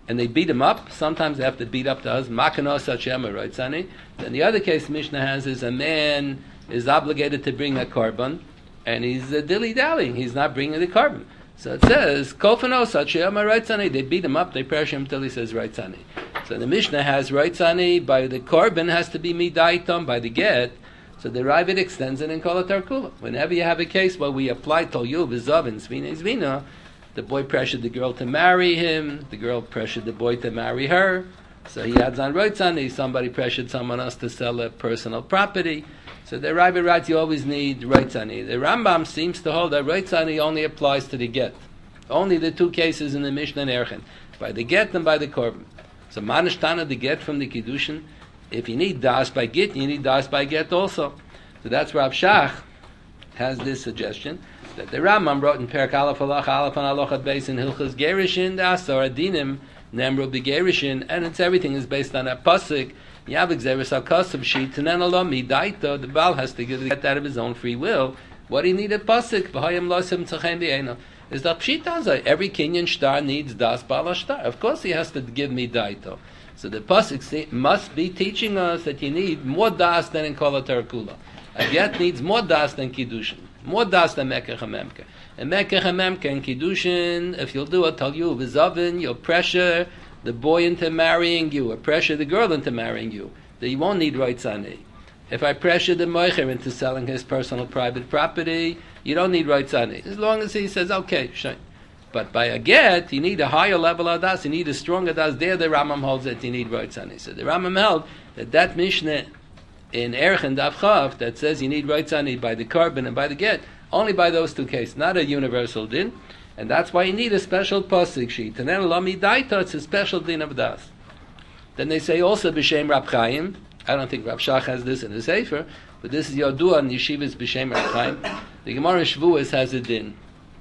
and they beat him up. Sometimes they have to beat up the husband. Makanos Hashem right, Sonny? Then the other case Mishnah has is a man is obligated to bring a korban, and he's uh, dilly-dallying. He's not bringing the korban. So it says, Kofanos Hashem right, Sonny? They beat him up, they pressure him until he says right, Sonny. So the Mishnah has right, Sonny, by the korban has to be midaitom, by the get. So the Ravid extends it in Kol HaTarkula. Whenever you have a case where we apply Tol Yu, V'zav, and Zvina, Zvina, the boy pressured the girl to marry him, the girl pressured the boy to marry her, so he adds on Roitzani, somebody pressured someone else to sell a personal property. So the Ravid writes you always need Roitzani. The Rambam seems to hold that Roitzani only applies to the get. Only the two cases in the Mishnah and Erchen, by the get and by the korban. So Manishtana, the get from the Kiddushin, if you need das by get, you need das by get also. So that's Rav Shach has this suggestion that the Rambam wrote in Perek Aleph Aleph Aleph and Alochat Beis in Hilchos Gerishin, the Asar Adinim, Nemru Begerishin, and it's everything is based on that pasuk. Yavik Zeres HaKasav Shit, and then Allah Midaito, the Baal has to give it out of his own free will. What he needed pasuk, V'hayim Losim Tzachem B'Eino, is that Pshita. Every Kenyan star needs das Baal Shtar. Of course he has to give Midaito. So the pasuk must be teaching us that you need more das than in Kol HaTarkula. A get needs more das than Kiddushin. More das than Mekach HaMemke. And Mekach HaMemke and Kiddushin, if you'll do it, tell you, V'zavin, you'll pressure the boy into marrying you, or pressure the girl into marrying you. That you won't need Roitzani. If I pressure the Moicher into selling his personal private property, you don't need Roitzani. As long as he says, okay, sure. But by a get, you need a higher level of das, you need a stronger das. There the Rambam holds that you need Roitzani. So the Rambam held that that Mishnah in Erchen Daf Chav that says you need Roitzani by the korban and by the get, only by those two cases, not a universal din, and that's why you need a special pasuk sheet. And then Lami Daita, it's a special din of das. Then they say also b'shem Rab Chaim. I don't think Rav Shach has this in the Sefer, but this is Yodua and Yeshivas b'shem Rab Chaim. The Gemara Shvuas has a din.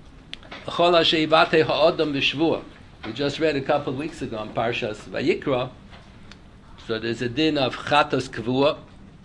We just read a couple of weeks ago on Parshas Vayikra. So there's a din of chatos kavua,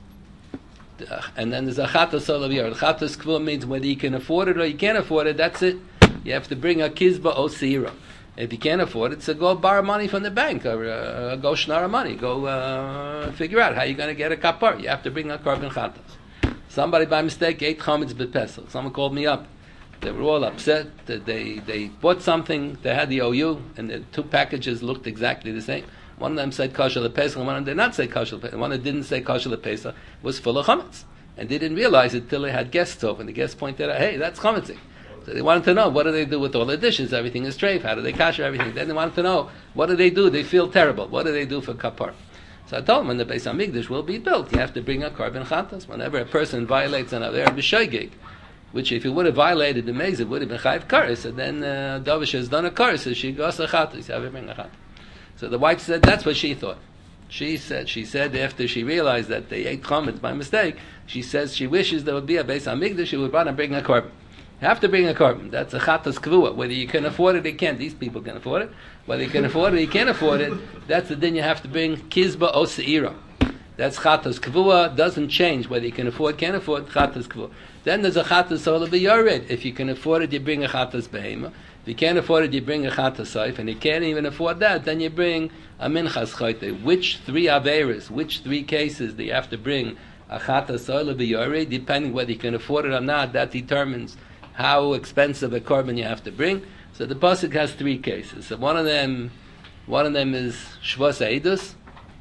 and then there's a chatos olaviyar. Chatos kavua means whether you can afford it or you can't afford it. That's it. You have to bring a kizba or sira. If you can't afford it, so go borrow money from the bank or uh, go shnara money. Go uh, figure out how you're going to get a kapar. You have to bring a korban chatos. Somebody by mistake ate chametz b'pesach. Someone called me up. They were all upset that they, they bought something, they had the O U, and the two packages looked exactly the same. One of them said kosher lepesach, and one of them did not say kosher lepesach. One that didn't say kosher lepesach was full of chametz. And they didn't realize it till they had guests over, and the guests pointed out, hey, that's chametzik. So they wanted to know, what do they do with all the dishes? Everything is treif. How do they kasher everything? Then they wanted to know, what do they do? They feel terrible. What do they do for kapar? So I told them, when the Beis HaMikdash will be built, you have to bring a korban chatas. Whenever a person violates an aver b'shoigig, which if he would have violated the maze, it would have been chayiv kares, and then uh, Davish has done a kares, so she goes a chatas, you have to bring a chatas. So the wife said that's what she thought. She said, she said after she realized that they ate chametz by mistake, she says she wishes there would be a Beis HaMikdash, she would want to bring a korban. You have to bring a korban. That's a chatas kvua. Whether you can afford it, you can't. These people can afford it. Whether you can afford it, you can't afford it. That's the din you have to bring kizba o seira. That's chatas kvua. Doesn't change whether you can afford, can't afford. Chatas kvua. Then there's a chatas ola b'yored. If you can afford it, you bring a chatas behema. If you can't afford it, you bring a chatas saif. And you can't even afford that, then you bring a minchas chayte. Which three averas, which three cases do you have to bring a chatas ola b'yored? Depending whether you can afford it or not, that determines how expensive a korban you have to bring. So the pasuk has three cases. So one of them, one of them is shvas eidus,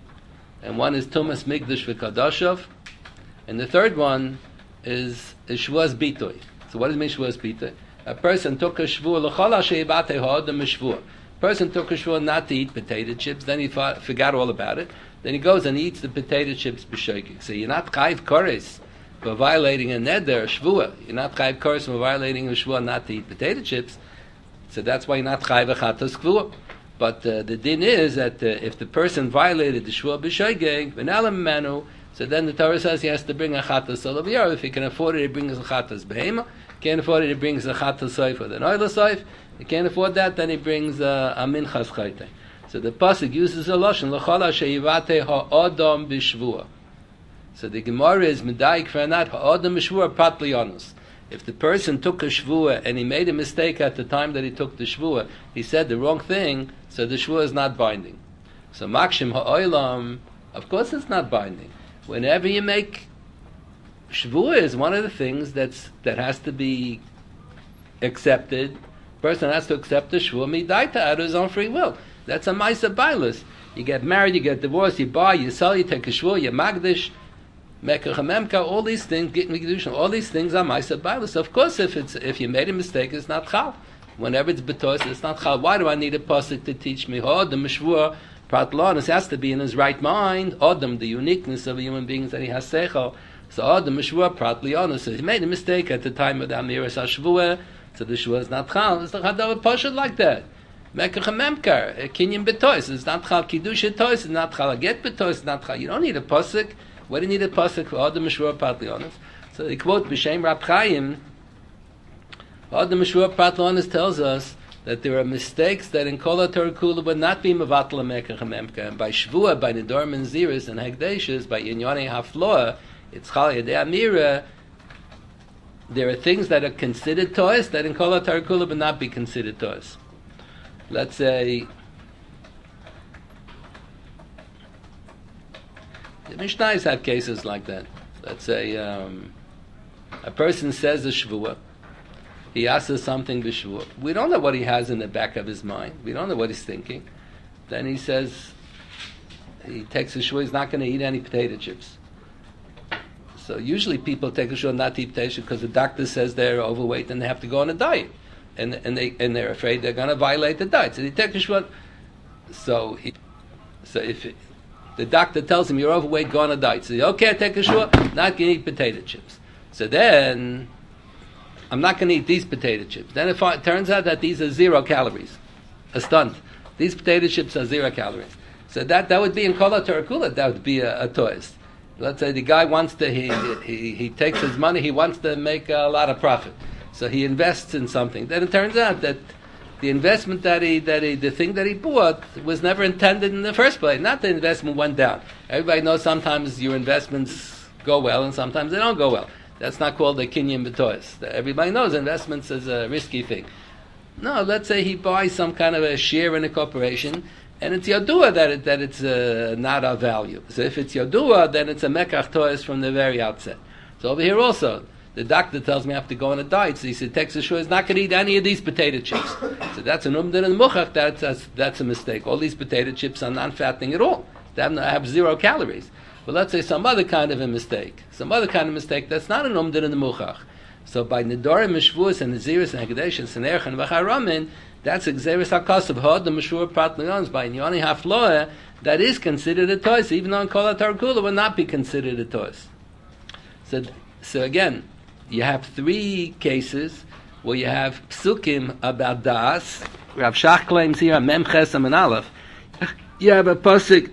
and one is tumas mikdash v'kadashov, and the third one is is shvas bitoy. So what does it mean shvas bitoy? A person took a shvua l'chol ha'sheibate ha'odam shvua. Person took a shvua not to eat potato chips. Then he fought, forgot all about it. Then he goes and eats the potato chips b'shoigig. So you're not chayiv kores for violating a neder, a shvua. You're not chayiv kores for violating a shvua not to eat potato chips. So that's why you're not chayiv a chatas kvua. But uh, the din is that uh, if the person violated the shvua b'shoigig, v'nalam menu, so then the Torah says he has to bring a chatas olaviyar. If he can afford it, he brings a chatas behema. Can't afford it, he brings a chatas soif or the noila soif. He can't afford that, then he brings uh, a minchas chayte. So the pasuk uses a lashon l'chol ha'sheyivate ha'odam b'shvua. So the Gemara is medayik for that ha'odam b'shvua pat liyanus. If the person took a shvua and he made a mistake at the time that he took the shvua, he said the wrong thing, so the shvua is not binding. So makshim ha'olam, of course it's not binding. Whenever you make shvua, is one of the things that's that has to be accepted. Person has to accept the shvua midaita out of his own free will. That's a ma'isa bailus. You get married, you get divorced, you buy, you sell, you take a shvua, you magdish, mekach hamemka, all these things, get mikdushin, all these things are ma'isa bailus. Of course, if it's if you made a mistake, it's not chal. Whenever it's betos, it's not chal. Why do I need a pasuk to teach me? Oh, the mishvua pratlanis has to be in his right mind. Adam, the uniqueness of a human being is that he has seichel. So Adam mishvua pratlanis. So he made a mistake at the time of the amiras hashvua. So the shvua is not chal. It's not chal pasuk like that. Mekach hamemkar, kinyan betos. It's not chal. Kiddush tois is not chal. Get betos is not chal. You don't need a pasuk. What do you need a pasuk for Adam mishvua pratlanis? So they quote b'shem Rab Chaim. Adam mishvua pratlanis tells us that there are mistakes that in kol haTorah kula would not be mevatel mekach hamemkar. And by shvua, by nedorim and ziris and hekdeshes, by inyonei hafloa, it's chal yadei amira. There are things that are considered tois that in kol haTorah kula would not be considered tois. Let's say the Mishnahs have cases like that. Let's say um, a person says a shvua, he asks us something b'shvua. We don't know what he has in the back of his mind. We don't know what he's thinking. Then he says he takes a shvua. He's not going to eat any potato chips. So usually people take a shvua not to eat potato chips because the doctor says they're overweight and they have to go on a diet. And and they and they're afraid they're going to violate the diet. So they take a shvua. So he, so if it, the doctor tells him you're overweight, go on a diet. So he, okay, I take a shvua, not going to eat potato chips. So then I'm not going to eat these potato chips. Then it, it turns out that these are zero calories. A stunt. These potato chips are zero calories. So that, that would be in kol haTorah kula. That would be a, a toist. Let's say the guy wants to he, he he takes his money. He wants to make a lot of profit. So he invests in something. Then it turns out that the investment that he, that he, the thing that he bought was never intended in the first place. Not the investment went down. Everybody knows sometimes your investments go well and sometimes they don't go well. That's not called a kinyan b'tois. Everybody knows investments is a risky thing. No, let's say he buys some kind of a share in a corporation and it's yodua that it, that it's uh, not of value. So if it's yodua, then it's a mekach tois from the very outset. So over here also, the doctor tells me I have to go on a diet. So he said, Texas Shua is not going to eat any of these potato chips. So that's an umdan and muchach. That's, that's, that's a mistake. All these potato chips are non-fattening at all. They have, have zero calories. But let's say some other kind of a mistake. Some other kind of mistake that's not an umdan and muchach. So by nedorim mishvus and neziris and hekdesh and senerch and v'charamin, that's exeris hakasav hod the mishvur pratlions by nyoni hafloa. That is considered a tois, even though in kol haTorah kula would not be considered a tois. So, so again, you have three cases where you have psukim about das. Rav Shach claims here mem chesam and aleph. You have a pasuk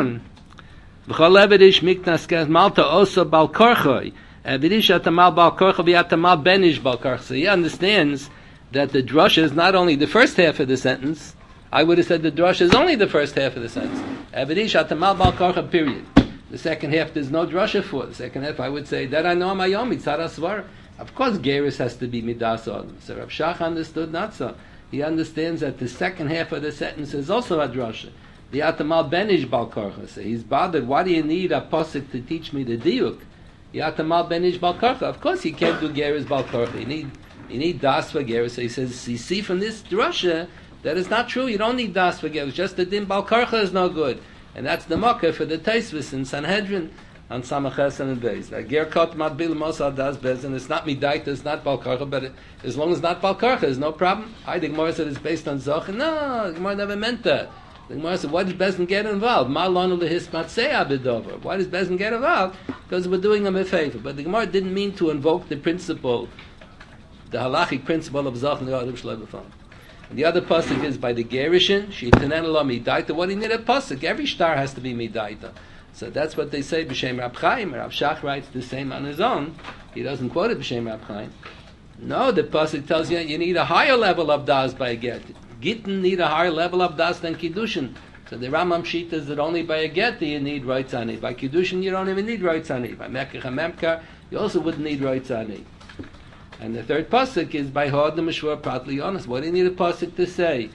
v'chol evedish miknas kes malta osa bal korchoi evedish atamal bal korchoi v'atamal benish bal korchoi. So he understands that the drush is not only the first half of the sentence. I would have said the drush is only the first half of the sentence. Evedish atamal bal korchoi, period. The second half, there's no drasha for. The second half, I would say, that I know my yom, mitzara svar. Of course, Geras has to be midas on. So Rav Shach understood not so. He understands that the second half of the sentence is also a drasha. The atamal benish bal korcha. So he's bothered, why do you need a posik to teach me the diuk? The atamal benish bal korcha. Of course, he can't do Geras bal korcha. You need, you need das for Geras. So he says, you see from this drasha, that is not true. You don't need das for Geras. Just the din bal korcha is no good. And that's the makkah for the Taisvis in Sanhedrin on Samaches and Beis. That ger kot mat bil mosad das bez, and it's not midaita, it's not balkarcha, but it, as long as it's not balkarcha, there's no problem. I the Gemara said it's based on zoch. No, the Gemara never meant that. The Gemara said, why does Bezin get involved? Ma lonu lehis matzei abidover. Why does Bezin get involved? Because we're doing them a favor. But the Gemara didn't mean to invoke the principle, the halachic principle of zoch and the adam shleibafon. The other pasuk is by the Gerishin, Shitanen lo midaita. What do you need a pasuk? Every star has to be midaita. So that's what they say, B'Shem Rab Chaim. Rav Shach writes the same on his own. He doesn't quote it, B'Shem Rab Chaim. No, the pasuk tells you you need a higher level of das by a get. Gittin need a higher level of das than Kiddushin. So the Rambam Shita is that only by a get you need Roitzani. By Kiddushin you don't even need Roitzani. By Mekach HaMemkar you also wouldn't need Roitzani. And the third pasuk is by Hod the Meshvur Pratli Yonas. What do you need a pasuk to say?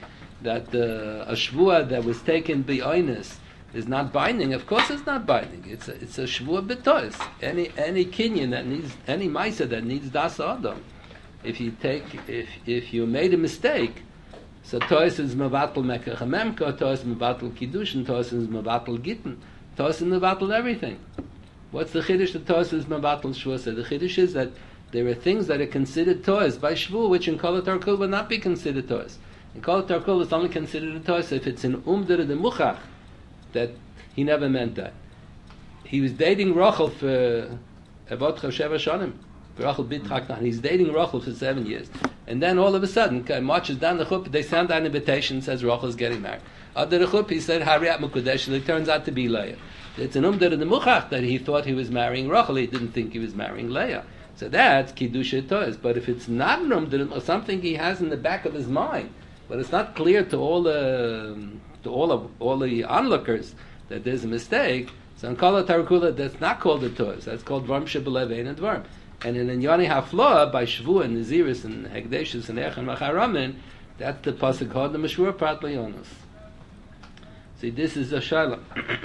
that uh, a shvua that was taken b'oinus is not binding. Of course, it's not binding. It's a, it's a shvua b'tois. Any any kinyan that needs any ma'isa that needs das adam. If you take if if you made a mistake, so tois is mevatel mekach memka, tois mevatel kiddushin, tois is mevatel gittin, tois is mevatel everything. What's the chiddush that tois is mevatel shvua? The chiddush is that there are things that are considered tois by shvu, which in kol tarkul would not be considered tois. In kol tarkul, it's only considered a tois if it's in umder de muchach that he never meant that. He was dating Rachel for about sheva shanim. Rachel bitchak, and he's dating Rachel for seven years, and then all of a sudden, marches down the chuppah. They send out an invitation, says Rachel's getting married. After the chuppah, he said Hariat Mukudesh. It turns out to be Leah. It's an umder de muchach that he thought he was marrying Rachel. He didn't think he was marrying Leah. So that's Kiddusha Toz. But if it's not an umder or something he has in the back of his mind, but it's not clear to all the to all of all the onlookers that there's a mistake, so in Kala Tarakula that's not called a Toz. That's called Dvarm Shebelevein and Dvarm. And in Inyani Hafloa by Shvu and Naziris and Hegdeshus and Ech and Macharamin, that's the pasuk called the Meshur Prat Leonos. See, this is a Shaila.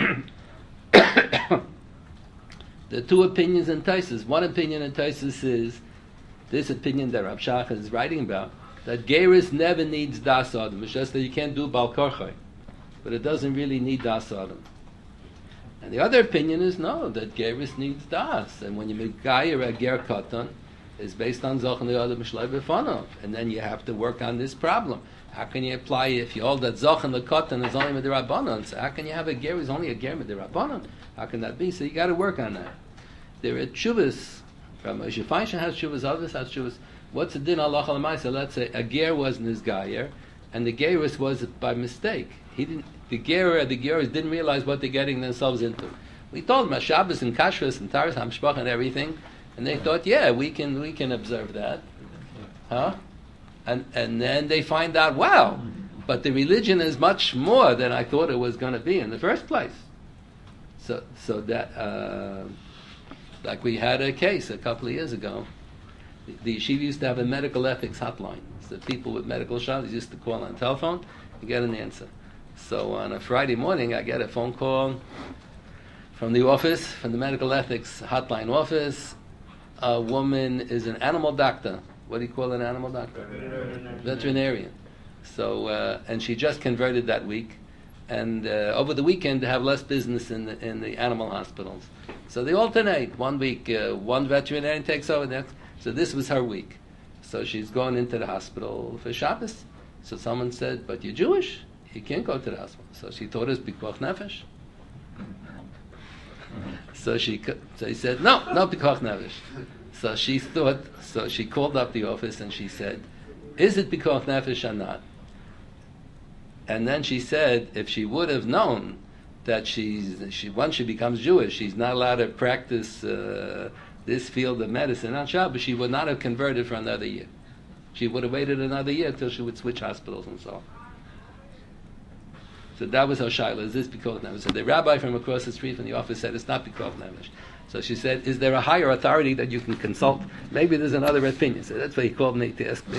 The two opinions in Taisus. One opinion in Taisus is this opinion that Rav Shach is writing about, that Geirus never needs Das Adam. It's just that you can't do Bal Korchai. But it doesn't really need Das Adam. And the other opinion is no, that Geirus needs Das. And when you make Gair a Ger Katan, it's based on Zoch and the other Mishlei Befanov. And then you have to work on this problem. How can you apply, if you hold that Zoch and the Katan is only Midirabbanon, so how can you have a Ger who's only a Ger Midirabbanon? How can that be? So you got to work on that. There are tshuvas. From Moshe Feinstein has tshuvas, others has tshuvas. What's the din Allah Alamaisa? Let's say a ger wasn't his gayer, and the gerus was by mistake. He didn't. The ger, the gerus didn't realize what they're getting themselves into. We told them Shabbos and Kashrus and Taras Hamshpach and everything, and they thought, yeah, we can we can observe that, huh? And and then they find out, wow, but the religion is much more than I thought it was going to be in the first place. So so that. Uh, Like we had a case a couple of years ago. The, the yeshiva used to have a medical ethics hotline. So people with medical shadows used to call on telephone and get an answer. So on a Friday morning, I get a phone call from the office, from the medical ethics hotline office. A woman is an animal doctor. What do you call an animal doctor? Veterinarian. Veterinarian. So, uh, and she just converted that week. And uh, over the weekend, they have less business in the, in the animal hospitals. So they alternate. One week, uh, one veterinarian takes over. Next. So this was her week. So she's going into the hospital for Shabbos. So someone said, but you're Jewish. You can't go to the hospital. So she told us, Pikuach Nefesh. So she so he said, no, no Pikuach Nefesh. So she thought, so she called up the office and she said, is it Pikuach Nefesh or not? And then she said, if she would have known that she's she once she becomes Jewish, she's not allowed to practice uh, this field of medicine on Shabbos, she would not have converted for another year. She would have waited another year till she would switch hospitals and so on. So that was her shaila. Is this Pikuach Nefesh? So the rabbi from across the street from the office said it's not Pikuach Nefesh. So she said, is there a higher authority that you can consult? Maybe there's another opinion. So that's why he called me to ask me.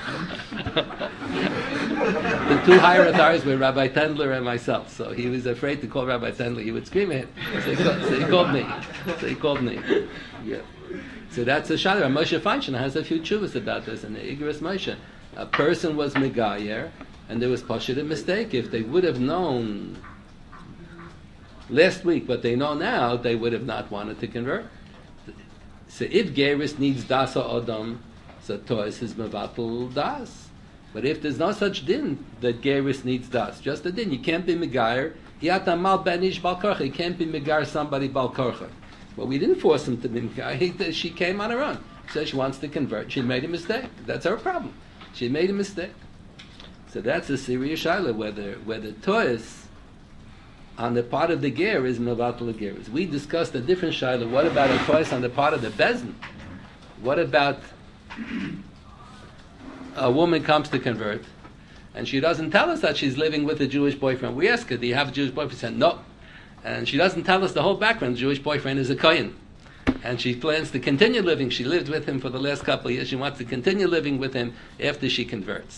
The two higher authorities were Rabbi Tendler and myself. So he was afraid to call Rabbi Tendler. He would scream at him. So he called, so he called me. So he called me. Yeah. So that's a shaila. Moshe Feinstein has a few tshuvas about this in the Igros Moshe. A person was megayer, and there was pashut a mistake. If they would have known last week what they know now, they would have not wanted to convert. So if Geirus needs das Adam, so Tois is mevatel das. But if there's no such din that Geirus needs das, just a din, you can't be megayer. Yata mal benish bal korcha. You can't be megayer somebody bal korcha. But we didn't force him to be megayer. She came on her own. So she wants to convert. She made a mistake. That's her problem. She made a mistake. So that's a serious shaila whether whether Tois on the part of the ger is mevatel geirus. We discussed a different shaila. What about a Tois on the part of the bezin? What about a woman comes to convert and she doesn't tell us that she's living with a Jewish boyfriend? We ask her, do you have a Jewish boyfriend? She said, no. And she doesn't tell us the whole background. The Jewish boyfriend is a kohen. And she plans to continue living. She lived with him for the last couple of years. She wants to continue living with him after she converts.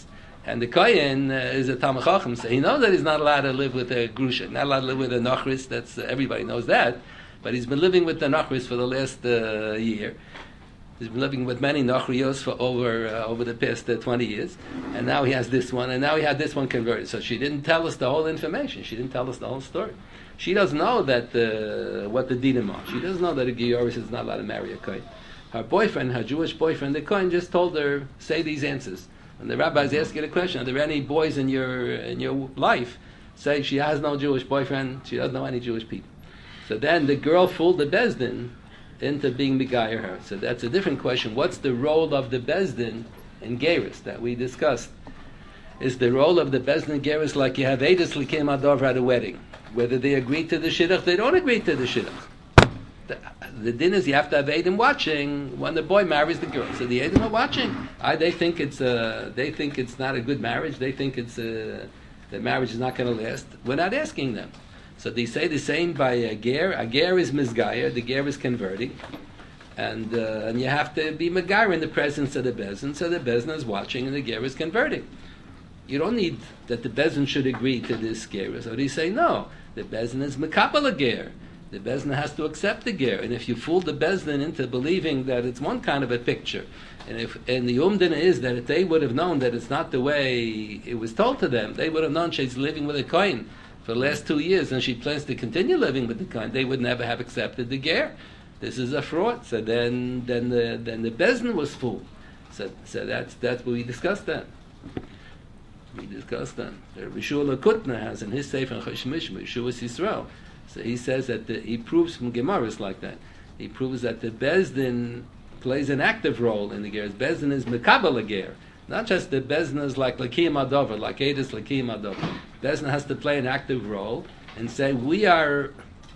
And the Kohen uh, is a Talmid Chacham, so he knows that he's not allowed to live with a Grusha, not allowed to live with a Nachris, that's, uh, everybody knows that. But he's been living with the Nachris for the last uh, year. He's been living with many Nachrios for over uh, over the past uh, twenty years. And now he has this one, and now he had this one converted. So she didn't tell us the whole information. She didn't tell us the whole story. She doesn't know that uh, what the dinim are. She doesn't know that a Gioris is not allowed to marry a Kohen. Her boyfriend, her Jewish boyfriend, the Kohen, just told her, say these answers. And the rabbis ask you the question, are there any boys in your in your life? Say she has no Jewish boyfriend, she doesn't know any Jewish people. So then the girl fooled the Bezdin into being Megayer her. So that's a different question. What's the role of the Bezdin in Geras that we discussed? Is the role of the Bezdin in Geras like you have Eidos Likim Adov at a wedding? Whether they agree to the Shidduch, they don't agree to the Shidduch. The, the din is you have to have Eidim watching when the boy marries the girl. So the Eidim are watching. I, they think it's a, they think it's not a good marriage. They think it's a, the marriage is not going to last. We're not asking them. So they say the same by a ger. A ger is misgayer. The ger is converting, and uh, and you have to be megayer in the presence of the bezin. So the bezin is watching, and the ger is converting. You don't need that the bezin should agree to this ger. So they say no. The bezin is mekabel a ger. The bezin has to accept the ger. And if you fool the bezin into believing that it's one kind of a picture, and if and the umdin is that if they would have known that it's not the way it was told to them, they would have known she's living with a kohen for the last two years, and she plans to continue living with the Kohen, they would never have accepted the ger. This is a fraud. So then, then the then the Bezdin was fooled. So, so that's that's what we discussed then. We discussed then. Rishua Lakutna has in his Sefer Chashmish, Rishua Yisrael. So he says that the, he proves from Gemaras like that. He proves that the Bezdin plays an active role in the ger. Bezdin is mekabel a ger. Not just the Bezdin is like Lakim Adover, like Eidos Lakim Adover. Bezdin has to play an active role and say, we are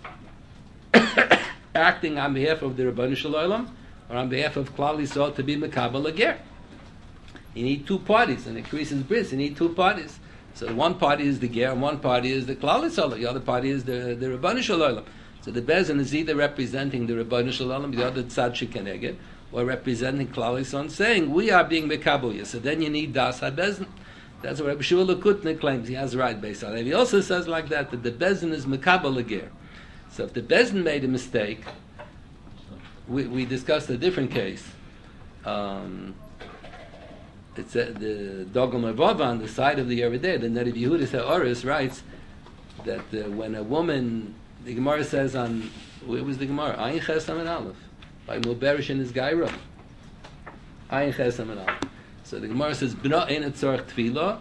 acting on behalf of the Rabbanu Shalom or on behalf of Klal Yisrael to be Mekabel a ger. You need two parties, and it increases bris. You need two parties. So one party is the ger, and one party is the Klal Yisrael. The other party is the, the Rabbanu Shalom. So the Bezdin is either representing the Rabbanu Shalom, the other Tzad Shekeneged, or representing Klal Yisrael, saying we are being mekabel. So then you need das haBezdin. That's what Rabbi Shua Lakutnik claims. He has right based on it. He also says like that that the Bezdin is mekabel a ger. So if the Bezdin made a mistake, we, we discussed a different case. Um, it's a, the Dogel Mevava on the side of the Yerideh. The Neriv Yehuda Ha'oris writes that uh, when a woman, the Gemara says on, where was the Gemara? Ayin Chesam and Aleph. By Muberish and his Gaira. Ayin Chesam and Aleph. So the Gemara says, B'na ein etzorach tefillah,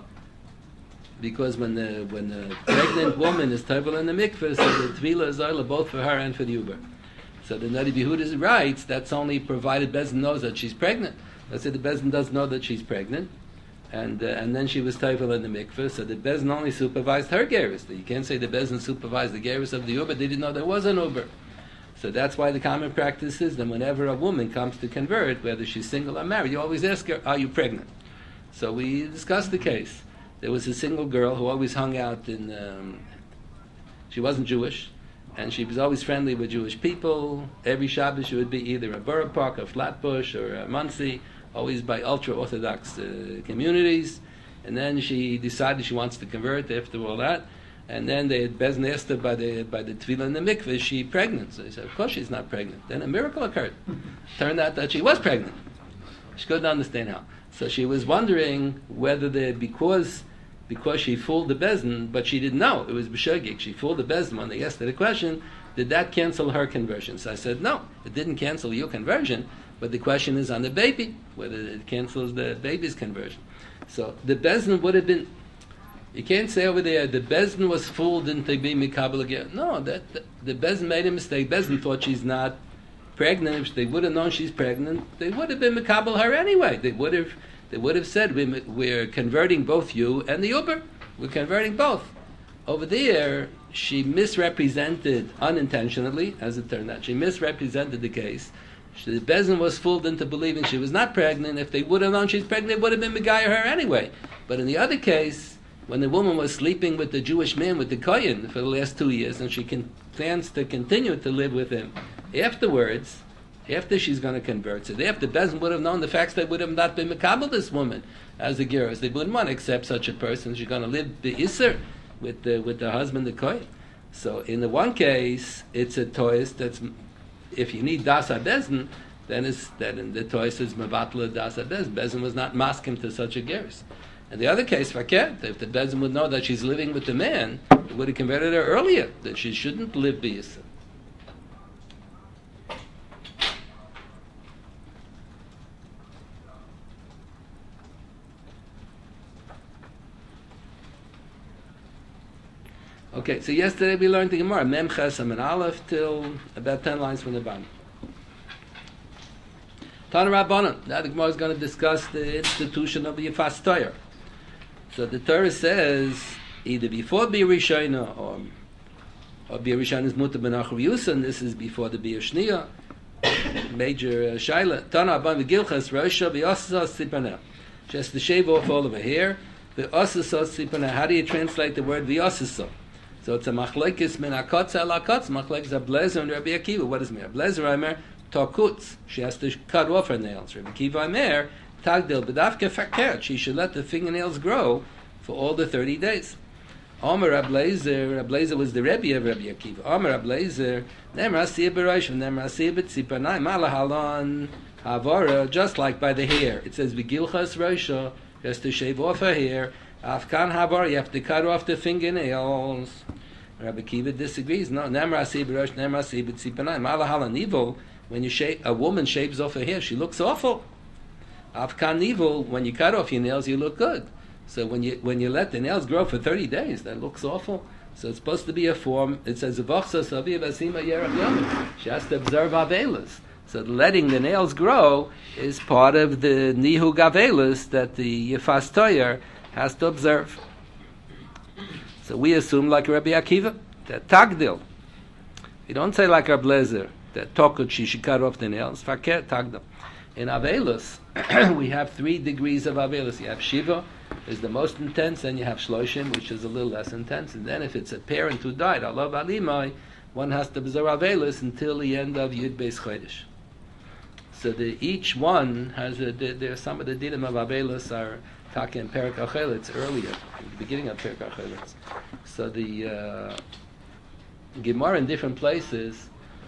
because when the when the pregnant woman is tevel in the mikveh, so the tefillah is oila both for her and for the Uber. So the Nadi Yehuda writes, that's only provided Bezdin knows that she's pregnant. Let's say the Bezdin does know that she's pregnant, and uh, and then she was tevel in the mikveh, so the Bezdin only supervised her gerus. You can't say the Bezdin supervised the gerus of the Uber, they didn't know there was an Uber. So that's why the common practice is that whenever a woman comes to convert, whether she's single or married, you always ask her, are you pregnant? So we discussed the case. There was a single girl who always hung out in, um, she wasn't Jewish, and she was always friendly with Jewish people. Every Shabbos she would be either a Borough Park, a Flatbush, or a Monsey, always by ultra-Orthodox uh, communities. And then she decided she wants to convert after all that. And then they had Bezdin asked her by the by the tefillah in the mikveh, is she pregnant? So he said, of course she's not pregnant. Then a miracle occurred. Turned out that she was pregnant. She couldn't understand how. So she was wondering whether the because because she fooled the Bezdin, but she didn't know it was b'shogeg. She fooled the Bezdin when they asked her the question. Did that cancel her conversion? So I said, no, it didn't cancel your conversion, but the question is on the baby, whether it cancels the baby's conversion. So the Bezdin would have been. You can't say over there the Bezdin was fooled into being mikabel again. No, that the, the Bezdin made a mistake. Bezdin thought she's not pregnant. If they would have known she's pregnant, they would have been mikabel her anyway. They would have they would have said we, we're converting both you and the Uber. We're converting both. Over there, she misrepresented unintentionally, as it turned out. She misrepresented the case. She, the Bezdin was fooled into believing she was not pregnant. If they would have known she's pregnant, they would have been megayah her anyway. But in the other case, when the woman was sleeping with the Jewish man, with the Kohen, for the last two years, and she can, plans to continue to live with him afterwards, after she's going to convert. So if the Bezin would have known the facts, they would have not been Mekabel this woman as a Gerus. They wouldn't want to accept such a person. She's going to live the Isser with the, with the husband, the Kohen. So in the one case, it's a Tois that's, if you need Das HaBezin, then it's, then the Tois is Mevatla Das HaBezin. Bezin was not masking to such a Gerus. In the other case, Faket, if the Bezin would know that she's living with the man, it would have converted her earlier, that she shouldn't live the Isser. Okay, so yesterday we learned the Gemara, Mem Chesam and Aleph till about ten lines from the bottom. Tana Rabbanan. Now the Gemara is going to discuss the institution of the Yifas Toyer. So the Torah says either before Bir Rishona or or Bir Rishona is Mutar Ben Achav Yusa, and this is before the Bir Shniya. Major uh, Shaila. Tana Rabbanan v'Gilchas Rosha v'Yosasa Sipanah. Just to shave off all of her hair. V'Yosasa Sipanah. How do you translate the word V'Yosasa? So it's a machlekes min akotz al akotz, machlekes a Blezer and Rabbi Akiva. What does it mean? Blezer Aimer, takutz. She has to cut off her nails. Rabbi Akiva Aimer, tagdil bedavke fakert. She should let the fingernails grow for all the thirty days. Omer Ablezer, Ablezer was the Rebbe of Rabbi Akiva. Omer Ablezer, nemra asiyah b'rosh, nemra asiyah b'tzipanai, malahalon havara, just like by the hair. It says v'gilchas rosha, she has to shave off her hair. Afkan habar, you have to cut off the fingernails. Rabbi Kiva disagrees. No, nemra si b'rosh, nemra si b'tzipanai. Malahala nivel, when you shave, a woman shaves off her hair, she looks awful. Afkan nivel, when you cut off your nails, you look good. So when you when you let the nails grow for thirty days, that looks awful. So it's supposed to be a form. It says v'achsa savi v'asima yerach yom. She has to observe avelas. So letting the nails grow is part of the nihug avelas that the Yifas Toyer has to observe. So we assume like Rabbi Akiva, that tagdil. We don't say like Rabbi Lezer, that tokut she should cut off the nails. Faket tagdil. In Avelus, we have three degrees of Avelus. You have Shiva, is the most intense, and you have Shloshim, which is a little less intense. And then if it's a parent who died, Allah Alimai, one has to observe Avelus until the end of Yud Beis Chodesh. So the, each one has a, there, some of the dinim of Avelus are Taka and Perak Acheletz earlier, in the beginning of Perak Acheletz. So the uh, Gemara in different places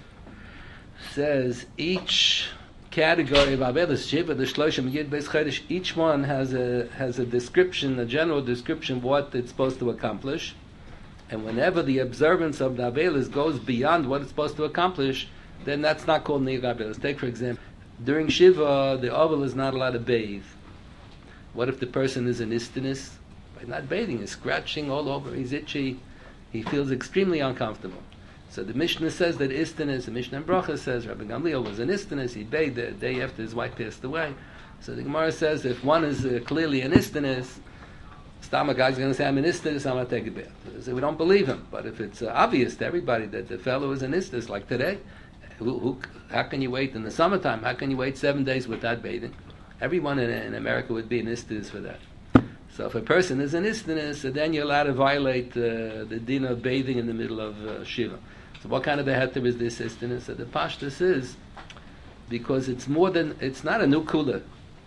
says each category of Avelus, Shiva, the Shloshim, Yid Beis Chodesh, each one has a has a description, a general description of what it's supposed to accomplish. And whenever the observance of the Avelus goes beyond what it's supposed to accomplish, then that's not called Nihug Avelus. Take for example, during Shiva, the Oval is not allowed to bathe. What if the person is an istinus? By not bathing, he's scratching all over, he's itchy, he feels extremely uncomfortable. So the Mishnah says that istinus, the Mishnah in Bracha says Rabbi Gamliel was an istinus, he bathed the day after his wife passed away. So the Gemara says if one is uh, clearly an istinus, Stama guy's going to say, I'm an istinus, I'm going to take a bath. So we don't believe him. But if it's uh, obvious to everybody that the fellow is an istinus, like today, who, who, how can you wait in the summertime? How can you wait seven days without bathing? Everyone in, in America would be an istinus for that. So if a person is an istinus, then you're allowed to violate uh, the din of bathing in the middle of uh, Shiva. So what kind of a heter is this istinus? So the pashtus is, because it's more than, it's not a new kula.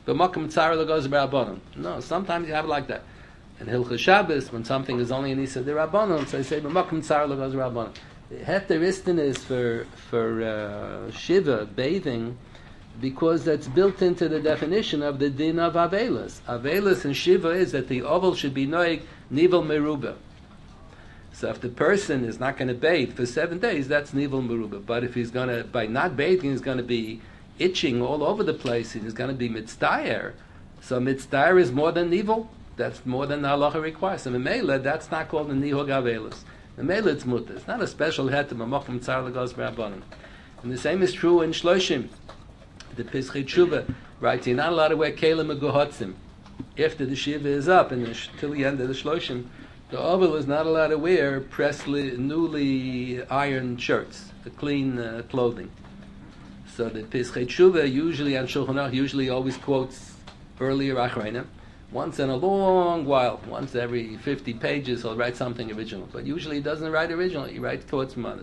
No, sometimes you have it like that. In Hilchah Shabbos, when something is only an Isa de Rabbanon, so I say, b'makom tzar l'goz Rabbanon. The heter istinus for, for uh, Shiva, bathing, because that's built into the definition of the din of Avelus. Avelus in Shiva is that the oval should be noig nivel meruba. So if the person is not going to bathe for seven days, that's nivel meruba. But if he's going to, by not bathing, he's going to be itching all over the place, and he's going to be mitzdayer. So mitzdayer is more than nivel. That's more than the halacha requires. So memela, that's not called the nihug Avelus. Memela, it's mutter. It's not a special heter, b'makom tzar l'goz rabbanon. And the same is true in Shloshim. The Pischei Tshuva writes, you're not allowed to wear kelim meguhotzim. After the Shiva is up, and till the end of the Shloshim, the Oval is not allowed to wear pressly, newly ironed shirts, the clean uh, clothing. So the Pischei Tshuva usually on Shulchan Aruch usually always quotes earlier Achreinim. Once in a long while, once every fifty pages, he'll write something original. But usually he doesn't write original, he writes quotes from others.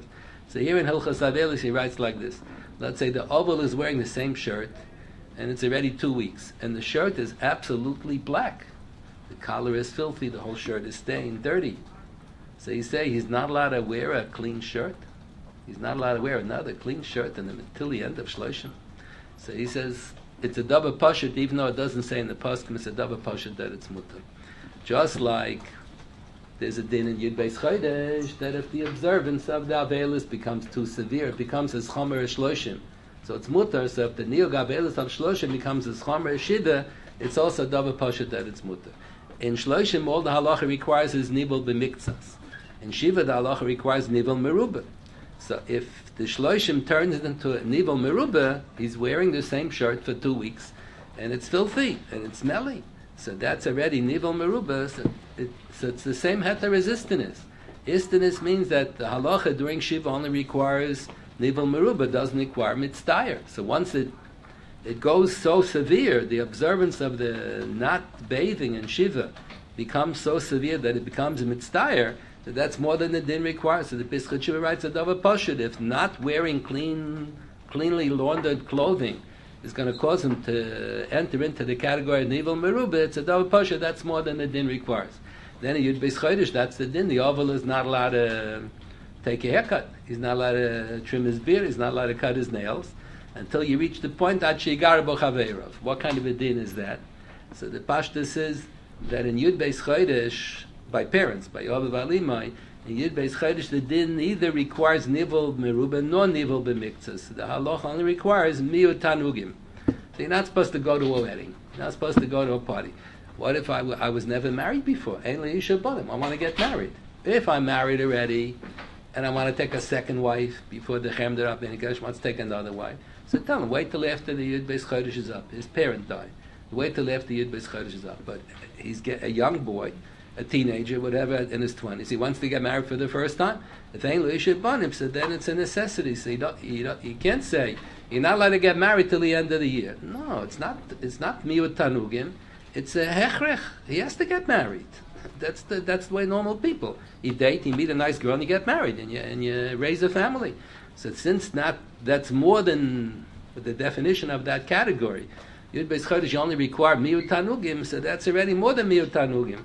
So here in Hilchos Avelis he writes like this. Let's say the Oval is wearing the same shirt, and it's already two weeks, and the shirt is absolutely black. The collar is filthy, the whole shirt is stained, dirty. So you say he's not allowed to wear a clean shirt? He's not allowed to wear another clean shirt until the end of Shloshim. So he says it's a double pashut, even though it doesn't say in the pasuk, it's a double pashut that it's mutter. Just like there's a din in Yud Beis Chodesh that if the observance of the Avelis becomes too severe, it becomes as chomer as Shloshim. So it's mutter. So if the Niyog Avelis of Shloshim becomes as chomer as Shida, it's also double pashut that it's mutter. In Shloshim, all the halacha requires is nibul b'miktzas. In Shiva, the halacha requires nibul merubah. So if the Shloshim turns it into a nibul merubah, he's wearing the same shirt for two weeks, and it's filthy and it's smelly. So that's already nibul merubah. So, it, so it's the same heter as istanis. Istanis means that the halacha during Shiva only requires nibul merubah, doesn't require mitzdayer. So once it it goes so severe, the observance of the not bathing in Shiva becomes so severe that it becomes a mitzdayer, so that's more than the din requires. So the Pesach Shiva writes a davar pashut. If not wearing clean, cleanly laundered clothing is going to cause him to enter into the category of nivul merubah, it's a davar pashut. That's more than the din requires. Then a Yud Beis Chodesh, that's the din. The oval is not allowed to take a haircut. He's not allowed to trim his beard. He's not allowed to cut his nails until you reach the point ad sheyigar bo chaveirav. What kind of a din is that? So the Pashta says that in Yud Beis Chodesh, by parents, by Yovav Alimai, in Yud Beis Chodesh, the din neither requires nivul merubah nor nivul b'miktzas. The halacha only requires miut tanugim. So you're not supposed to go to a wedding. You're not supposed to go to a party. What if I, w- I was never married before? Ein le'isha banim. I want to get married. If I'm married already, and I want to take a second wife before the Chem der Rabbeinu Gersh wants to take another wife, so tell him, wait till after the Yud Beis Chodesh is up. His parent died. Wait till after Yud Beis Chodesh is up. But he's get, a young boy, a teenager, whatever, in his twenties. He wants to get married for the first time. If ain't le'isha banim, so then it's a necessity. So you don't, you don't, you can't say you're not allowed to get married till the end of the year. No, it's not. It's not miut tanugim. It's a hechrech. He has to get married. That's the that's the way normal people. You date, you meet a nice girl, and you get married, and you and you raise a family. So since not that's more than the definition of that category. Yud Beis Chodesh, you only require miut tanugim, so that's already more than miut tanugim.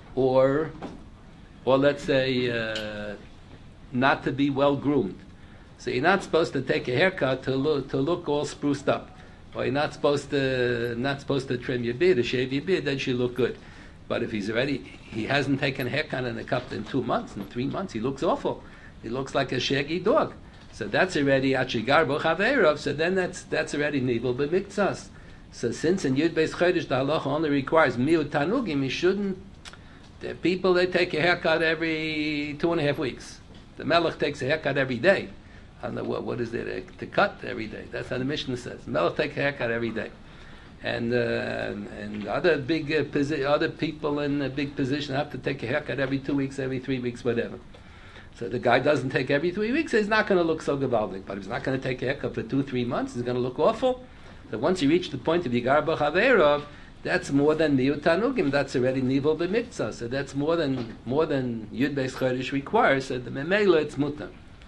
Or, or let's say, uh, not to be well groomed. So you're not supposed to take a haircut to look to look all spruced up, or you're not supposed to not supposed to trim your beard or shave your beard. Then you look good. But if he's already he hasn't taken a haircut in a couple in two months, in three months, he looks awful. He looks like a shaggy dog. So that's already achigar bo chaveirav. So then that's that's already nivul b'miktzas. So since in Yud Beis Chodesh the halacha only requires miut tanugim, he shouldn't. The people, they take a haircut every two and a half weeks. The Melech takes a haircut every day. I don't know what, what is there to cut every day. That's how the Mishnah says. Melech takes a haircut every day. And uh, and other big uh, posi- other people in a big position have to take a haircut every two weeks, every three weeks, whatever. So the guy doesn't take every three weeks, he's not going to look so gewaldig. But if he's not going to take a haircut for two, three months, he's going to look awful. So once you reach the point of Yigar B'Chaveirov, that's more than miut tanugim. That's already nivul b'miktzah. So that's more than more than Yud Beis Chodesh requires. So the memela it's mutar.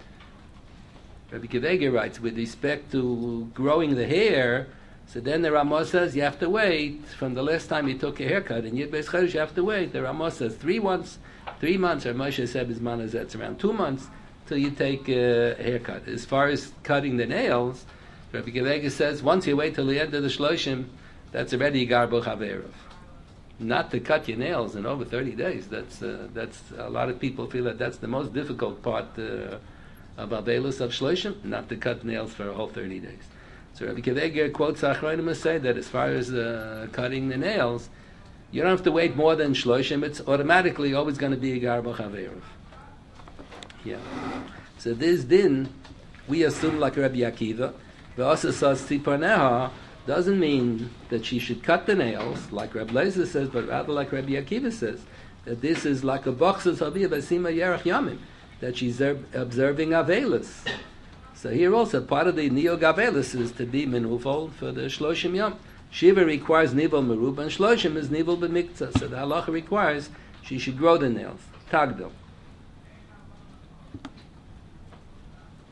Rabbi Kivege writes with respect to growing the hair. So then the Ramah says you have to wait from the last time you took a haircut. In Yud Beis Chodesh you have to wait. The Ramah says three months, three months. Or Moshe said Bisman is that's around two months till you take a haircut. As far as cutting the nails, Rabbi Kivege says once you wait till the end of the Shloshim, that's already Yigar bo chaveirav. Not to cut your nails in over thirty days. That's uh, that's a lot of people feel that that's the most difficult part uh, of Avelis of Shloshim, not to cut nails for a whole thirty days. So Rabbi Kivege quotes Achronim to say that as far as uh, cutting the nails, you don't have to wait more than Shloshim. It's automatically always going to be Yigar bo chaveirav. Yeah. So this din, we assume like Rabbi Akiva, but also says Tzipor Neha, doesn't mean that she should cut the nails, like Reb Lezer says, but rather like Rabbi Akiva says, that this is like a boxes haviyah basima yerach yamim, that she's observing Avelis. So here also, part of the Niyog Avelis is to be menufal for the Shloshim Yom. Shiva requires nivul merubah, and Shloshim is nivul b'miktzah. So the halacha requires she should grow the nails. Tagdil.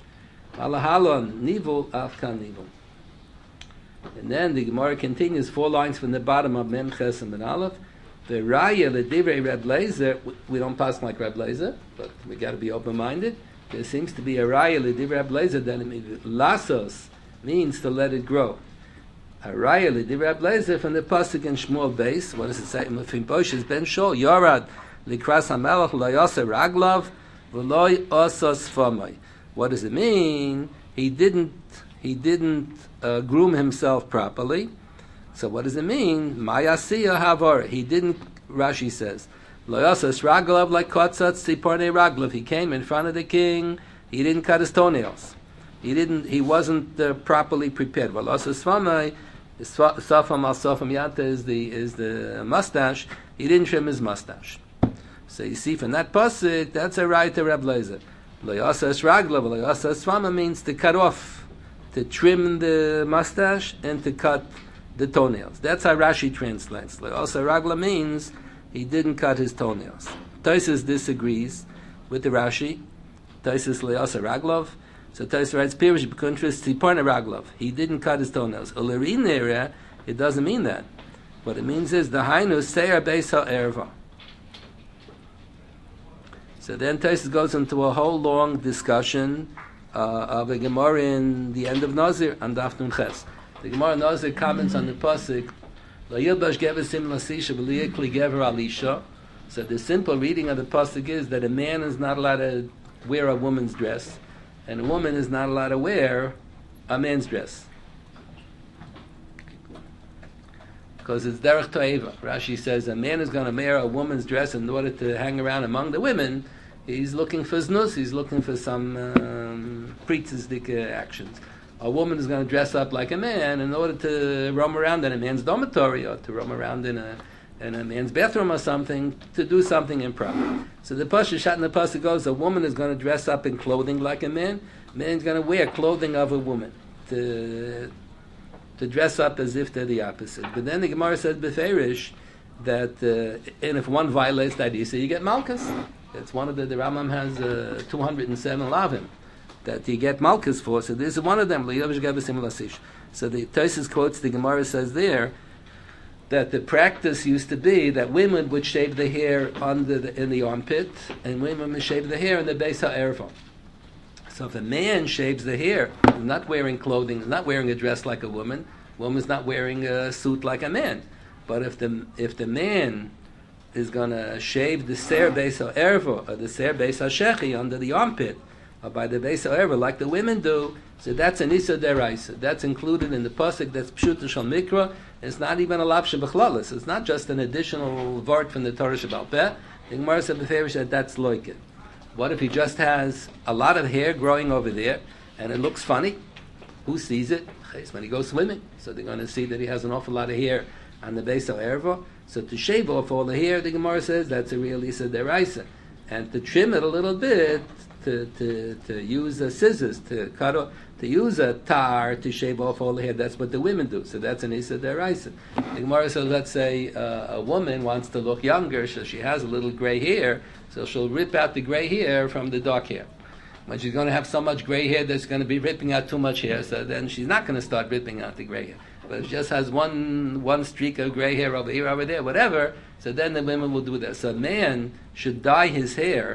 Halahalon nivul afkan nivul. And then the Gemara continues four lines from the bottom of Mem Ches and Ben Aleph. The Raya, the Divrei Reb Leizer, we don't pass like Reb Leizer, but we got to be open-minded. There seems to be a Raya, the Divrei Reb Leizer, that it means lasos means to let it grow. A Raya, the Divrei Reb Leizer from the pasuk in Shmuel base. What does it say? Mefim Poshes Ben Shol Yorad Likras Hamelach Lo Yoseh Raglav V'Lo Osos Famay. What does it mean? He didn't. He didn't uh, groom himself properly. So what does it mean? Mayasiya Havor. He didn't, Rashi says, Loyasas Raglav like Kotzat Siporne Raglav. He came in front of the king. He didn't cut his toenails. He didn't. He wasn't uh, properly prepared. Valosas Famai, Safam al Safam Yata is the is the mustache. He didn't trim his mustache. So you see from that pasuk, that's a right to Reb Leizer. Loyasas Raglav. Loyasas Famai means to cut off, to trim the mustache and to cut the toenails. That's how Rashi translates. Also, Ragla means he didn't cut his toenails. Taisus disagrees with the Rashi. Taisus le'asa Raglov. So Taisus writes, Pirish b'kuntris tziparna Raglov. He didn't cut his toenails. Ulerin area, it doesn't mean that. What it means is the hainu seir beis ha'erva. So then Taisus goes into a whole long discussion Uh, of a Gemara in the end of Nazir and Daf Nun Ches. The Gemara Nazir comments on the pasuk, Lo yilbash gevesim lasisha v'liyekli gever alisha. So the simple reading of the pasuk is that a man is not allowed to wear a woman's dress, and a woman is not allowed to wear a man's dress, because it's derech to'eva. Rashi says a man is going to wear a woman's dress in order to hang around among the women. He's looking for znus. He's looking for some um, priestestic uh, actions. A woman is going to dress up like a man in order to roam around in a man's dormitory or to roam around in a in a man's bathroom or something, to do something improper. So the pasuk shot in the pasuk goes: a woman is going to dress up in clothing like a man. A man is going to wear clothing of a woman to to dress up as if they're the opposite. But then the Gemara says beferish that uh, and if one violates that, you say you get malchus. It's one of the, the Rambam has uh, two hundred seven lavim that you get malchus for. So this is one of them. So the Tosfos quotes the Gemara says there that the practice used to be that women would shave the hair under the, in the armpit, and women would shave the hair in the beis ha'erva. So if a man shaves the hair, he's not wearing clothing, not wearing a dress like a woman, woman's not wearing a suit like a man. But if the if the man is going to shave the ser beis ha'erva or the ser beis ha'shechi under the armpit or by the beis ha'erva like the women do, so that's an isa deraisa. That's included in the pasuk. That's pshuta shal mikra. It's not even a lavshe b'chlalis. It's not just an additional vart from the Torah Shebal Peh. The Gemara said beferish that that's like it. What if he just has a lot of hair growing over there and it looks funny? Who sees it? It's when he goes swimming. So they're going to see that he has an awful lot of hair on the beis ha'erva. So to shave off all the hair, the Gemara says that's a real isa deraisa, and to trim it a little bit, to to to use a scissors to cut off, to use a tar to shave off all the hair. That's what the women do. So that's an isa deraisa. The Gemara says, let's say uh, a woman wants to look younger, so she has a little gray hair, so she'll rip out the gray hair from the dark hair. When she's going to have so much gray hair that's going to be ripping out too much hair, so then she's not going to start ripping out the gray hair. But if it just has one one streak of gray hair over here, over there, whatever, so then the women will do that. So a man should dye his hair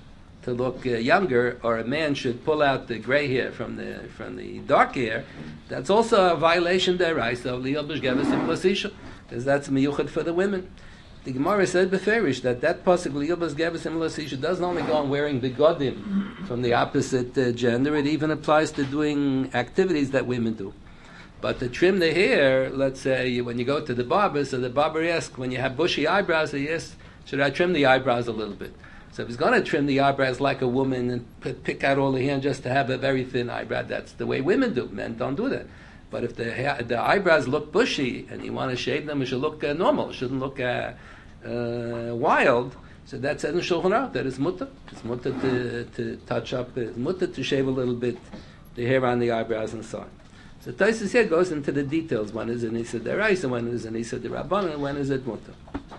to look uh, younger, or a man should pull out the gray hair from the from the dark hair. That's also a violation deraisa of liyal b'shgeves imlasisha, because that's miyuchad for the women. The Gemara said beferish that that pasuk liyal b'shgeves imlasisha doesn't only go on wearing begodim from the opposite uh, gender. It even applies to doing activities that women do. But to trim the hair, let's say when you go to the barber, so the barber asks, when you have bushy eyebrows, he asks, should I trim the eyebrows a little bit? So if he's going to trim the eyebrows like a woman and p- pick out all the hair just to have a very thin eyebrow, that's the way women do. Men don't do that. But if the hair, the eyebrows look bushy and you want to shave them, it should look uh, normal. It shouldn't look uh, uh, wild. So that says in Shulchan Aruch that it's mutter. It's mutter to, to touch up, it's mutter to shave a little bit the hair on the eyebrows and so on. So Tosfos here goes into the details. When is an Isa Deraisa, when is an Isa Derabbanan, and when is it Mutter.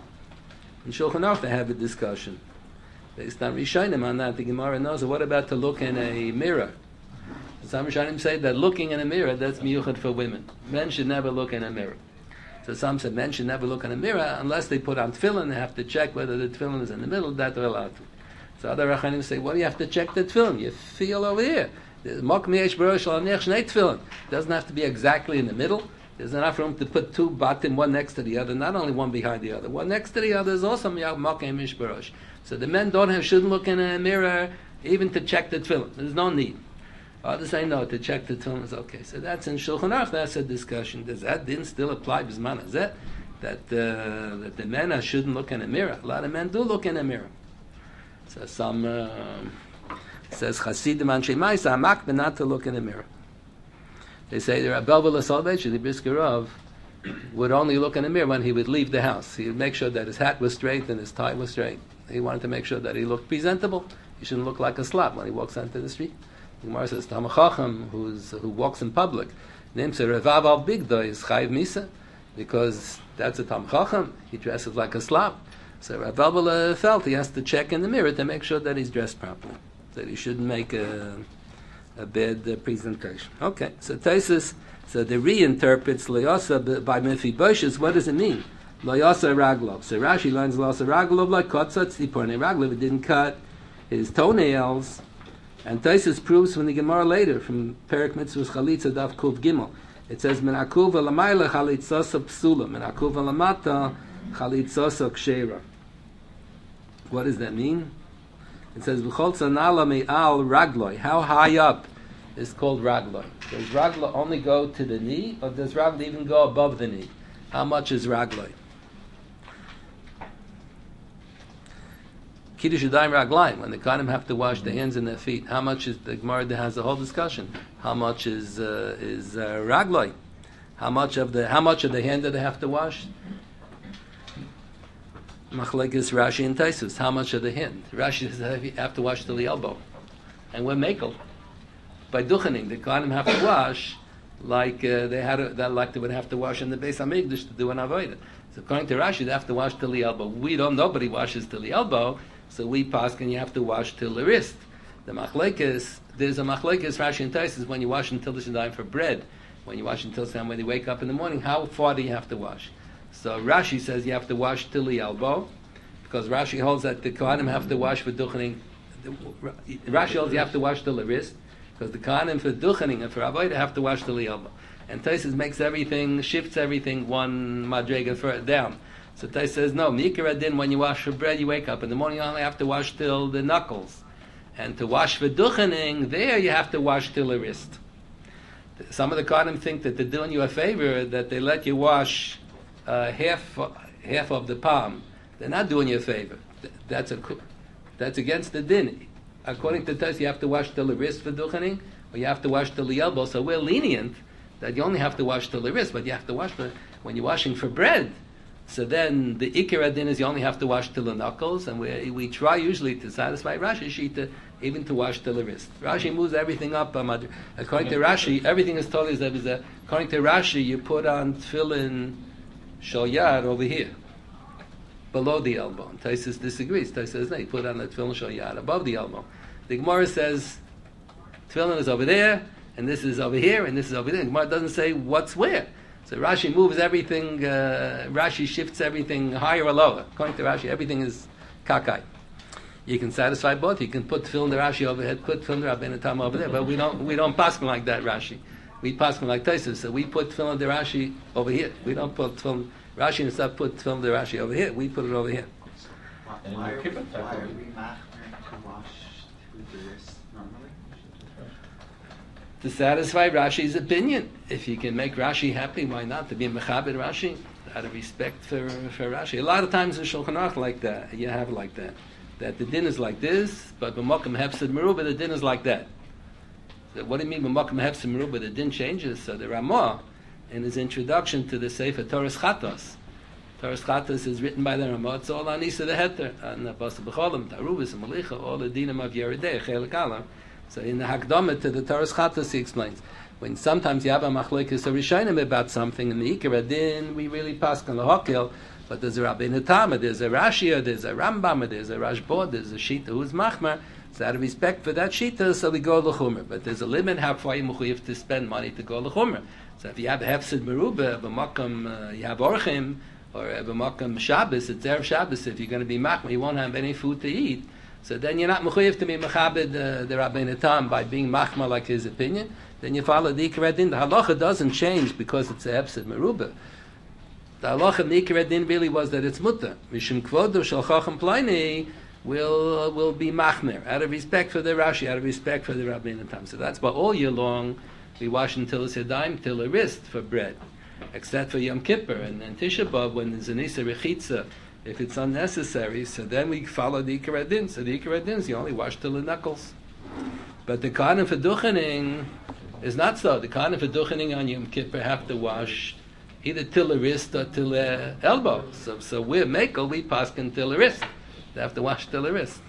In Shulchan Aruch they have a discussion. Based on Rishonim on that, the Gemara knows, what about to look in a mirror? some Rishonim say that looking in a mirror, that's miyuchad for women. Men should never look in a mirror. So some said men should never look in a mirror unless they put on tefillin. They have to check whether the tefillin is in the middle. That they're allowed to. So other Rishonim say, what do you have to check the tefillin? You feel over here. It doesn't have to be exactly in the middle. There's enough room to put two batim, one next to the other, not only one behind the other. One next to the other is also makom ish barosh. So the men don't have, shouldn't look in a mirror even to check the tefillin. There's no need. Others say no, to check the tefillin is okay. So that's in Shulchan Aruch, that's a discussion. Does that didn't still apply b'zman hazeh? That, uh, that the men shouldn't look in a mirror. A lot of men do look in a mirror. So some... Uh, says Chasidim Anshe Maisa Hamak ben not to look in the mirror. They say the Rabbi Soloveitch, the Brisker Rav, would only look in the mirror when he would leave the house. He would make sure that his hat was straight and his tie was straight. He wanted to make sure that he looked presentable. He shouldn't look like a slut when he walks onto the street. The Gemara says Talmid Chacham, who's who walks in public, names a Revav al Bigdo is Chayiv Misa, because that's a Talmid Chacham. He dresses like a slut. So Rabbi felt he has to check in the mirror to make sure that he's dressed properly, that he shouldn't make a, a bad uh, presentation. Okay, so Taisus, so the reinterprets Loyasa by Mephibosheth. What does it mean? Loyasa Raglov. So Rashi learns Loyasa Raglov like Kotzat Tzipor Raglov. It didn't cut his toenails. And Taisus proves from the Gemara later, from Perek Mitzvus Chalitza Daf Kuv Gimel. It says, Min Akuv Alamayla Chalitzasa Psula, Min Akuv Alamata Chalitzasa Kshera. What does that mean? It says, V'chol tzanala me'al ragloi. How high up is called ragloi? Does ragloi only go to the knee, or does ragloi even go above the knee? How much is ragloi? Kiddush Yadayim raglayim, when the Kohanim have to wash their hands and their feet, how much is, the Gemara has a whole discussion. How much is uh, is uh, ragloi? How much of the how much of the hand do they have to wash? Machlekes Rashi and Taisus. How much of the hand? Rashi says you have to wash till the elbow, and we're makel by duchening. The Kohanim have to wash like uh, they had a, that like they would have to wash in the Beis Hamikdash to do an avodah. So according to Rashi, they have to wash till the elbow. We don't. Nobody washes till the elbow, so we pass and you have to wash till the wrist. The machlekes, there's a machlekes Rashi and Taisus when you wash until the shadayim for bread. When you wash until time when you wake up in the morning, how far do you have to wash? So Rashi says you have to wash till the elbow, because Rashi holds that the Kohanim have to wash for duchening. Rashi holds you have to wash till the wrist, because the Kohanim for duchening and for avodah have to wash till the elbow. And Taisus makes everything, shifts everything one madrega further down. So Taisus says no, Mikra din, when you wash for bread, you wake up in the morning, you only have to wash till the knuckles, and to wash for duchening, there you have to wash till the wrist. Some of the Kohanim think that they're doing you a favor, that they let you wash Uh, half half of the palm. They're not doing you a favor. That's a that's against the din. According to Tais, you have to wash till the wrist for duchening, or you have to wash till the elbow. So we're lenient that you only have to wash till the wrist, but you have to wash for, when you're washing for bread. So then the ikar din is you only have to wash till the knuckles, and we we try usually to satisfy Rashi Shita even to wash till the wrist. Rashi moves everything up. Um, according to Rashi, everything is totally as according to Rashi, you put on tefillin Shoyar over here, below the elbow. And Taisus disagrees. Taisus says, no, you put on the tefillin Shoyar above the elbow. The Gemara says, tefillin is over there, and this is over here, and this is over there. The Gemara doesn't say what's where. So Rashi moves everything, uh, Rashi shifts everything higher or lower. According to Rashi, everything is kakai. You can satisfy both. You can put tefillin the Rashi overhead, put tefillin the Rabbeinu Tam over there, but we don't, we don't pass like that, Rashi. We pass like Taisus, so we put tefillin the Rashi over here. We don't put tefillin Rashi and stuff. Put tefillin the Rashi over here. We put it over here. Why, why, are, why are we machmir to wash through the wrist normally? To satisfy Rashi's opinion. If you can make Rashi happy, why not? To be mechabed Rashi, out of respect for for Rashi. A lot of times in Shulchan Aruch like that, you have like that. That the din is like this, but b'mokum hefsed meruba, the din is like that. So what do you mean b'mokum hefsed meruba? The din changes. So the Ramah, in his introduction to the Sefer Toras Chatos, Toras Chatos is written by the Ramah. It's all on Isa the Heter, on the Basa B'cholim, Tarubis, and Malicha, all the dinim of Yeridei, Chelik Alam. So in the Hakdamah to the Toras Chatos, he explains when sometimes you have a machlekes or rishonim about something in the Ikar Din, we really pass on the Hokil. But there's a Rabbeinu Tam, there's a Rashi, there's a Rambam, there's a Rashba, there's a Shita who's machmer. So out of respect for that shita, so we go l'chumer. But there's a limit how far you mechuyev to spend money to go l'chumer. So if you have a hefsid merubah, b'makam, uh, you have orchim, or a b'makam Shabbos, it's erev Shabbos. If you're going to be machma, you won't have any food to eat. So then you're not mechuyev to be mechabed uh, the Rabbeinu Tam by being machma like his opinion. Then you follow the Ikar Din. The halacha doesn't change because it's a hefsid merubah. The halacha of the Ikar Din really was that it's mutter. Mishum kvodo shel chacham Pliny will uh, will be machmer out of respect for the Rashi, out of respect for the Rabbeinu Tam. So that's why all year long we wash until it's a dime, till a wrist for bread, except for Yom Kippur and then Tisha B'av when there's an Isa Rechitza, if it's unnecessary. So then we follow the Ikar Din. So the Ikar Din is you only wash till the knuckles. But the Kohanim for duchening is not so. The Kohanim for duchening on Yom Kippur have to wash either till the wrist or till the elbow. So, so we're mekel, we paskin till the wrist. They have to wash till the wrist.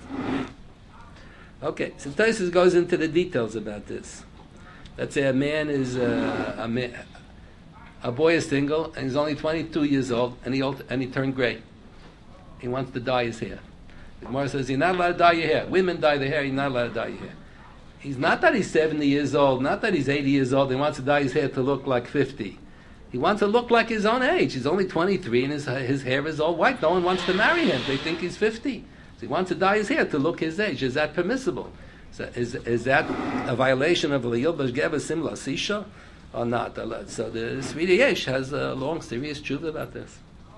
Okay, so Tosfos goes into the details about this. Let's say a man is uh, a man, a boy is single and he's only twenty-two years old and he old, and he turned gray. He wants to dye his hair. The Gemara says you're not allowed to dye your hair. Women dye their hair. You're not allowed to dye your hair. He's not that he's seventy years old, not that he's eighty years old. He wants to dye his hair to look like fifty. He wants to look like his own age. He's only twenty-three and his, his hair is all white. No one wants to marry him. They think he's fifty. So he wants to dye his hair to look his age. Is that permissible? So is, is that a violation of L'yil B'Shgeva Simla Sisha or not? So the Sfirei Yesh has a long, serious truth about this.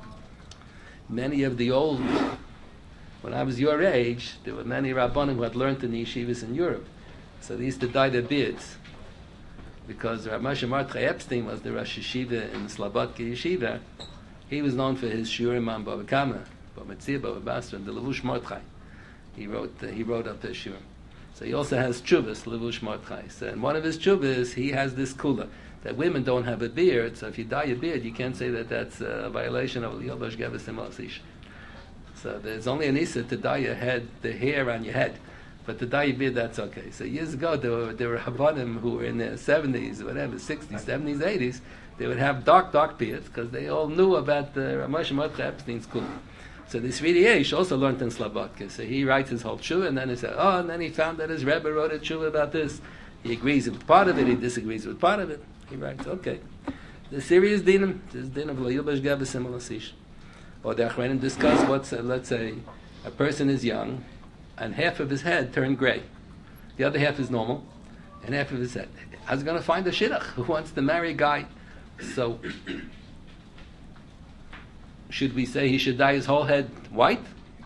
Many of the old, when I was your age, there were many Rabbanim who had learned in the yeshivas in Europe. So they used to dye their beards. Because Rav Moshe Mordechai Epstein was the Rosh Yeshiva in Slobodka Yeshiva. He was known for his Shurim on Bava Kama, Bava Metzia, Bava Basra, and the Levush Mordechai. He wrote, uh, he wrote up the Shurim. So he also has Chuvas, Levush Mordechai. So in one of his Chuvas, he has this kula, that women don't have a beard, so if you dye your beard, you can't say that that's a violation of L'yil B'Shgeva Simla Sisha. So there's only an Issa to dye your head, the hair on your head. But to dye your beard, that's okay. So years ago, there were, there were Havanim who were in their seventies, whatever, sixties, seventies, eighties. They would have dark, dark beards because they all knew about the Rav Moshe Mordechai Epstein's school. So the Sfirei Yesh also learned in Slobodka. So he writes his whole tshuva, and then he said, oh, and then he found that his Rebbe wrote a tshuva about this. He agrees with part of it, he disagrees with part of it. He writes, okay. The serious dinim, this din of L'yil B'Shgeva Simla Sisha. Or the Achronim discuss what's, uh, let's say, a person is young, and half of his head turned gray. The other half is normal, and half of his head. I was going to find a shidduch who wants to marry a guy. So, should we say he should dye his whole head white?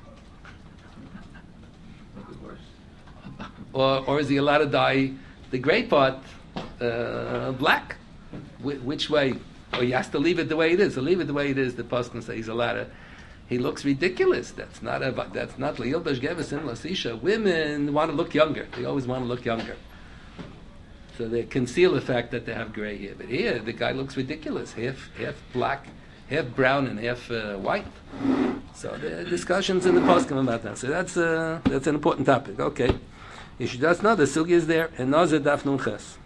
Or, or is he allowed to dye the gray part uh, black? Wh- which way? Or he has to leave it the way it is. So leave it the way it is. The pasuk says he's allowed to. He looks ridiculous. That's not a. That's not L'yil B'Shgeva Simla Sisha. Women want to look younger. They always want to look younger. So they conceal the fact that they have gray hair. But here, the guy looks ridiculous. Half, half black, half brown, and half uh, white. So there are discussions in the poskim about that. So that's uh, that's an important topic. Okay, you should just know the sugi is there. And Nazir Daf Nun Ches.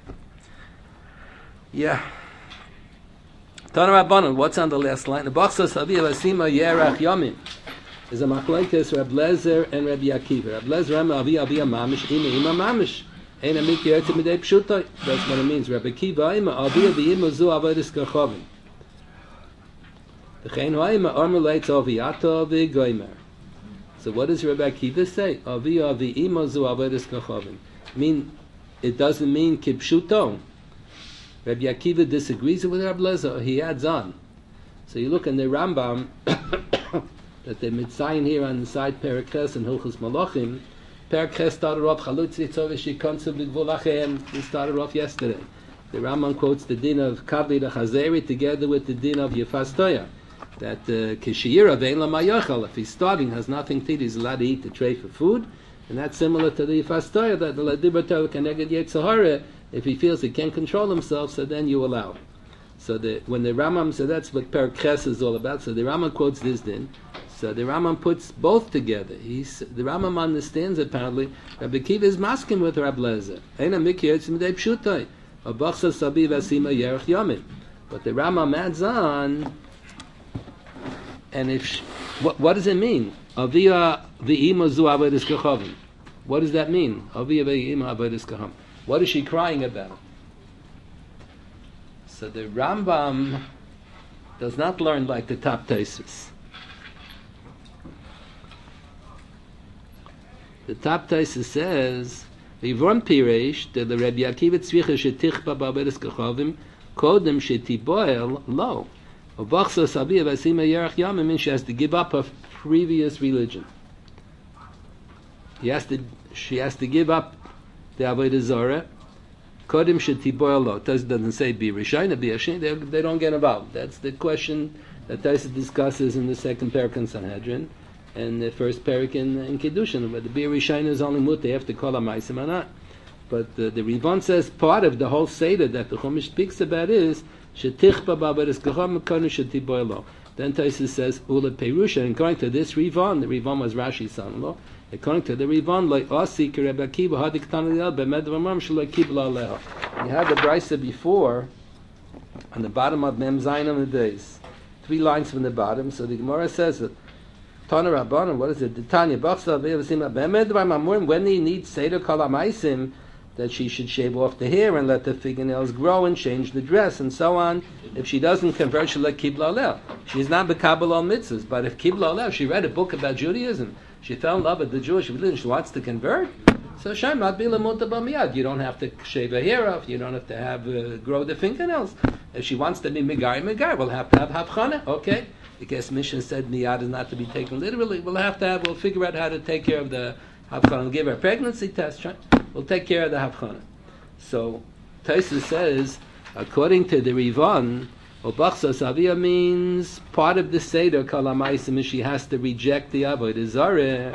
Yeah. Tana Rabbanon, what's on the last line? The Bachsas Aviv Asima Yerach Yomim is a machlekes Reb Lezer and Reb Yakiva. Reb Lezer Reb Avi Avi Mamish Ima Ima Mamish. Ein a mikyer to midei pshutai. That's what it means. Reb Akiva Ima Avi Avi Ima Zu Avodas Kachavim. V'chein Ha'ima Armer Leitz Aviyato Avi Goymer. So what does Reb Akiva say? Avi Avi Ima Zu Avodas Kachavim. Mean it doesn't mean kipshuto. Rabbi Akiva disagrees with Rabbi Lezer, he adds on. So you look in the Rambam, that the Mitzayin here on the side, Perakhes and Hilchos Malachim, Perakhes started off, Chalutzi Tzovish Yikonsu B'Gvul Achem, we started off yesterday. The Rambam quotes the din of Kavli the Chazeri together with the din of Yefas Toya, that Kishiyira Vein La Mayochel, if he's starving, has nothing to eat, he's allowed to eat the tray for food, and that's similar to the Yefas Toya, that the Ladibra Torah Keneged Yetzahara, if he feels he can't control himself, so then you allow. So the, when the Rambam, so that's what Perek Ches is all about. So the Rambam quotes this din. So the Rambam puts both together. He's, the Rambam understands apparently Rabbi Akiva is masking with Rabbi Lezer. Eina mikyer tzimidei pshutai. Abachsa sabi vasima yerach yomim. But the Rambam adds on, and if what, what does it mean? Avia v'ima zu avodas kachavim. What does that mean? What is she crying about? So the Rambam does not learn like the top Taisus. The top Taisus says, "V'vorm piresh the Rabbi Akiva tzvicha shetichba ba'avedes kachavim kodem shetiboel lo." Ubachsa sabiya v'asima yerach yamim means she has to give up her previous religion. He has to, she has to give up the avodah zarah. Kodem shetiboel lo. Taisus doesn't say be rishayna, be ashin. They, they don't get involved. That's the question that Taisus discusses in the second parak in Sanhedrin. And the first parak in, in Kiddushin, but the Bir Rishayna is only mut, they have to call a Maisim or not. But the, the Rivon says part of the whole Seder that the Chumash speaks about is Shetichba Babaris Gacham Konu Shetiboylo. Then Taisus says Ula Perusha, and according to this Rivon, the Rivon was Rashi's son-in-law, according to the Rivon, like Asi Kereb Akiva Hadik Tanil Bemed Vamam Shalai Kibla Aleha. You had the Brisa before, on the bottom of Mem Zayin on the days, three lines from the bottom, so the Gemara says that Tana Rabbanon, what is it? The Tanya Bachsa Ve'Vasima Bemed V'Mamurim, when he needs Seder Kol HaMaisim, that she should shave off the hair and let the fingernails grow and change the dress and so on. If she doesn't convert, she'll let Kibla Alel. She's not B'Kabal al Mitzvahs, but if Kibla Alel, she read a book about Judaism, she fell in love with the Jewish religion, she wants to convert, so Shem not be Lamunta B'Miyad. You don't have to shave her hair off, you don't have to have uh, grow the fingernails. If she wants to be Megar, Megar, we'll have to have Havchana, okay? Because Mishnah said Miyad is not to be taken literally. We'll have to have, we'll figure out how to take care of the Havchana. We'll give her a pregnancy test, right? We'll take care of the Havchana. So, Taisus says, according to the Rivon, Obachsa Savia means part of the Seder Kol HaMaisim is she has to reject the Avodah Zareh.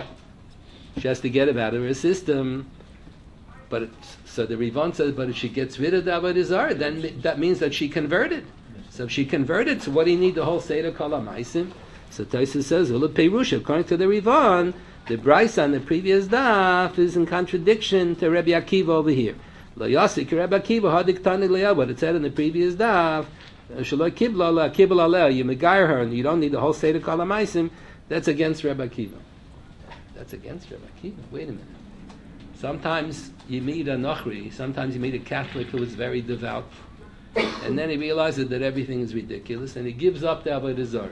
She has to get it out of her system. But it's, so the Rivon says, but if she gets rid of the Avodah Zareh, then that means that she converted. So if she converted, so what do you need the whole Seder Kol HaMaisim? So Taisus says, Ula Peirusha, according to the Rivon, the Brisa on the previous daf is in contradiction to Rabbi Akiva over here. Lo Yasik Rabbi Akiva Hadik Tani Leah, what it said in the previous daf, Shaloi Kibla La Kibla Aleh, you megayr her and you don't need the whole Seder Kol HaMaisim. That's against Rabbi Akiva. That's against Rabbi Akiva. Wait a minute. Sometimes you meet a Nochri, sometimes you meet a Catholic who is very devout, and then he realizes that everything is ridiculous, and he gives up the Avodah Zarah.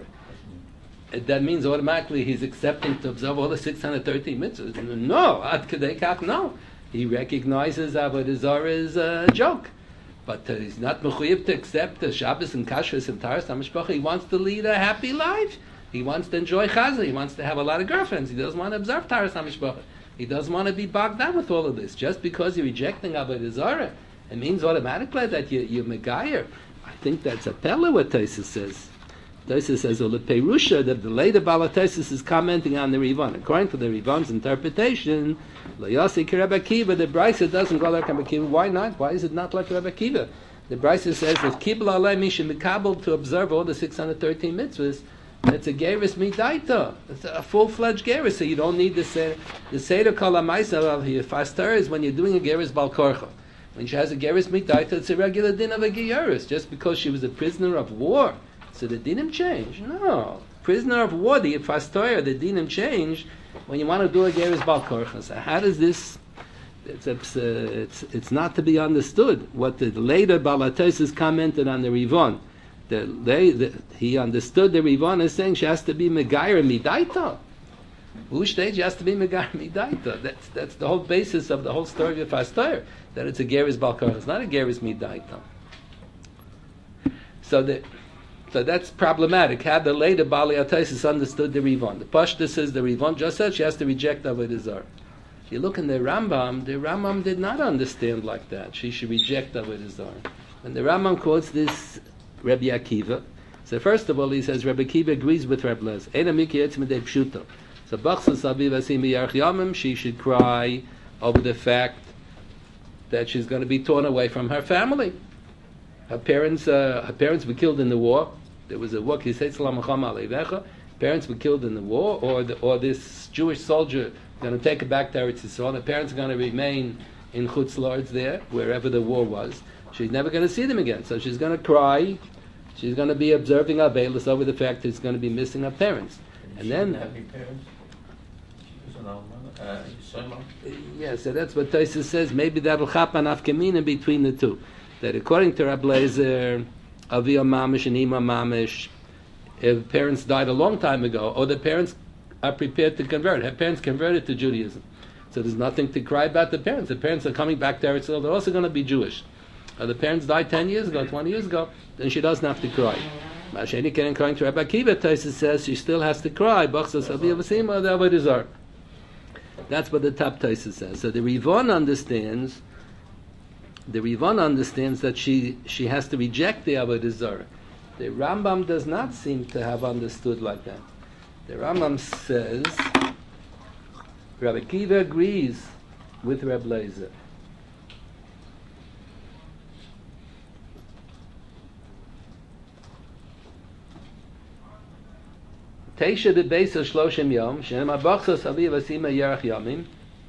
That means automatically he's accepting to observe all the six hundred thirteen mitzvahs. No, Ad Kedei Kach, no. He recognizes Avodah Zarah is a joke. But uh, he's not mechuyev to accept the Shabbos and Kashrus and Taras HaMishpacha. He wants to lead a happy life. He wants to enjoy Chazah. He wants to have a lot of girlfriends. He doesn't want to observe Taras HaMishpacha. He doesn't want to be bogged down with all of this. Just because you're rejecting Avodah Zarah, it means automatically that you, you're Megayer. I think that's a pella what Taisus says. Taisus says, "Ola Perusha," that the later Bala Taisus is commenting on the Rivon. According to the Rivon's interpretation, Lo Yasi Rabbi Akiva, the Brisa doesn't go like Rabbi Akiva. Why not? Why is it not like Rabbi Akiva? The Brisa says that Kibla Alei Misha Mikabel to observe all the six hundred thirteen mitzvahs. It's a Geris Midaita. It's a full-fledged Geris, so you don't need the Seder. The Seder Kol HaMaisa of here. Faster is when you're doing a Geris Bal Korcha. When she has a Geris Midaita, it's a regular din of a Geris. Just because she was a prisoner of war, so the dinim change. No. Prisoner of war, the Fastoyer, the dinim change when you want to do a Geris Bal Korcha. So how does this... It's, it's, uh, it's, it's not to be understood. What the later Balatesis commented on the Rivon. The, they, the, he understood the Rivon as saying she has to be Megayer Midaita. Who stage she has to be Megayer Midaita? That's, that's the whole basis of the whole story of Fastoyer, that it's a Geris Bal Korcha. It's not a Geris Midaita. So the... So that's problematic. Had the later Bali Ataisis understood the Rivon. The Pashta says the Rivon just said she has to reject Avodah Zarah. If you look in the Rambam, the Rambam did not understand like that. She should reject Avodah Zarah. And the Rambam quotes this Rabbi Akiva. So first of all, he says Rabbi Akiva agrees with Rabbi Lez. Eina miki etz midei pshuto. So Bachsa Sabi Vasim Yarch Yamim, she should cry over the fact that she's going to be torn away from her family. Her parents, uh, her parents were killed in the war. There was a war. Parents were killed in the war, or the, or this Jewish soldier going to take her back to Eretz Yisrael. The parents are going to remain in Chutz La'aretz there, wherever the war was. She's never going to see them again. So she's going to cry. She's going to be observing Avelis over the fact that she's going to be missing her parents. And, and then, happy parents. She was an almana. uh, Yisrael? Yeah, so that's what Tosfos says. Maybe that'll happen afkamina between the two. That according to Rabbi Lezer, Avia Mamish and Ima Mamish, if parents died a long time ago, or the parents are prepared to convert, have parents converted to Judaism. So there's nothing to cry about the parents. The parents are coming back to Eretz Yisrael, they're also going to be Jewish. Or the parents died ten years ago, twenty years ago, then she doesn't have to cry. Masheni Keren crying to Rabbi Akiva, Tosfos says she still has to cry. Bachsas Avia Vasima, the Avodah Zarah. That's what the top Tosfos says. So the Rivon understands, the Rivon understands that she she has to reject the Avodah Zarah. The Rambam does not seem to have understood like that. The Rambam says, Rabbi Akiva agrees with Rabbi Lezer. Teisha de Beis Shloshim Yom, Shem Abachos Aviv Asima Yerach Yomim,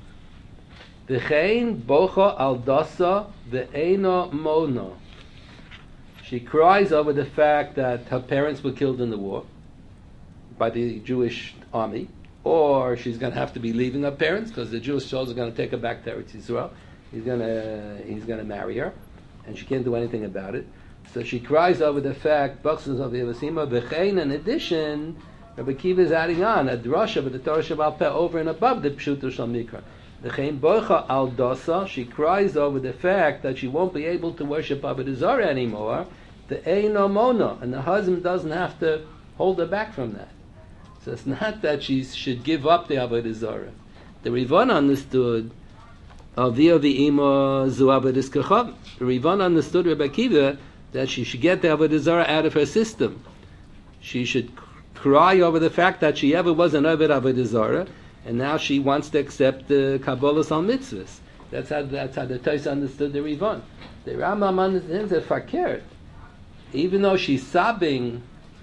V'chein Bocha Al Dasa V'eino Mono. She cries over the fact that her parents were killed in the war by the Jewish army, or she's going to have to be leaving her parents because the Jewish soldiers are going to take her back to Eretz Yisrael. He's going to he's going to marry her, and she can't do anything about it. So she cries over the fact. Bachsas Aviv Asima V'chein. In addition, Rabbi Akiva is adding on a drasha with the Torah Shabbat Peh over and above the Pshuto Shal Mikra. The Chein Bocha Al Dosa, she cries over the fact that she won't be able to worship Avodah Zarah anymore. The Eino Mono, and the husband doesn't have to hold her back from that. So it's not that she should give up the Avodah Zarah. The Rivon understood Avia V'Imo Zu Avodas Kacham. The Rivon understood Rabbi Akiva that she should get the Avodah Zarah out of her system. She should cry over the fact that she ever was an Oved Avodah Zarah, and now she wants to accept the Kabbalah al mitzvahs. That's how that's how the Tosfos understood the Rivon. The Rambam understands the fakir. Even though she's sobbing,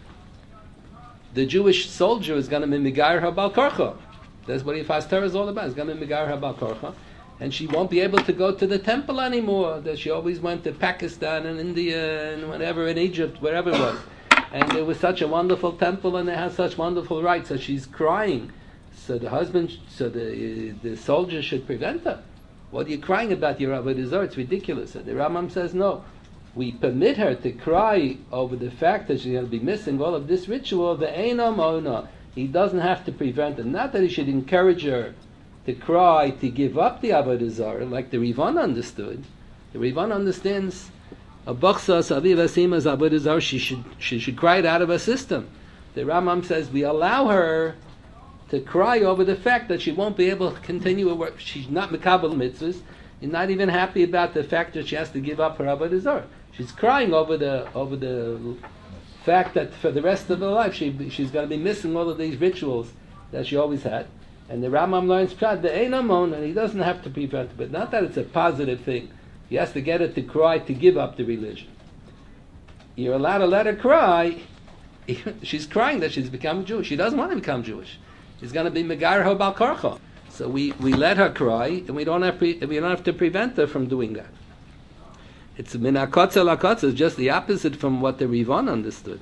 the Jewish soldier is going to be Megayer her Bal Korcha. That's what Yifas Torah is all about. It's going to be Megayer her Bal Korcha, and she won't be able to go to the temple anymore. That she always went to Pakistan and India and whatever, in Egypt, wherever it was. And it was such a wonderful temple, and it has such wonderful rights. So she's crying. So the husband, so the the soldier should prevent her. What are you crying about, your Avodah Zarah? It's ridiculous. So the Rambam says no. We permit her to cry over the fact that she's going to be missing all of this ritual. The Eino Mono. He doesn't have to prevent her. Not that he should encourage her to cry, to give up the Avodah Zarah, like the Rivon understood. The Rivon understands. A Bachsas Aviv Asima's Avodah Zarah, she should she should cry it out of her system. The Rambam says we allow her to cry over the fact that she won't be able to continue her work. She's not Mekabel mitzvahs. She's not even happy about the fact that she has to give up her Avodah Zarah. She's crying over the over the fact that for the rest of her life she she's going to be missing all of these rituals that she always had. And the Rambam learns Pshat the Einamon, and he doesn't have to prevent it, but not that it's a positive thing. He has to get her to cry to give up the religion. You're allowed to let her cry. She's crying that she's become Jewish. She doesn't want to become Jewish. She's going to be Megayer her Bal Korcha. So we, we let her cry, and we don't have pre, we don't have to prevent her from doing that. It's min hakotza lakotza. It's just the opposite from what the Rivon understood.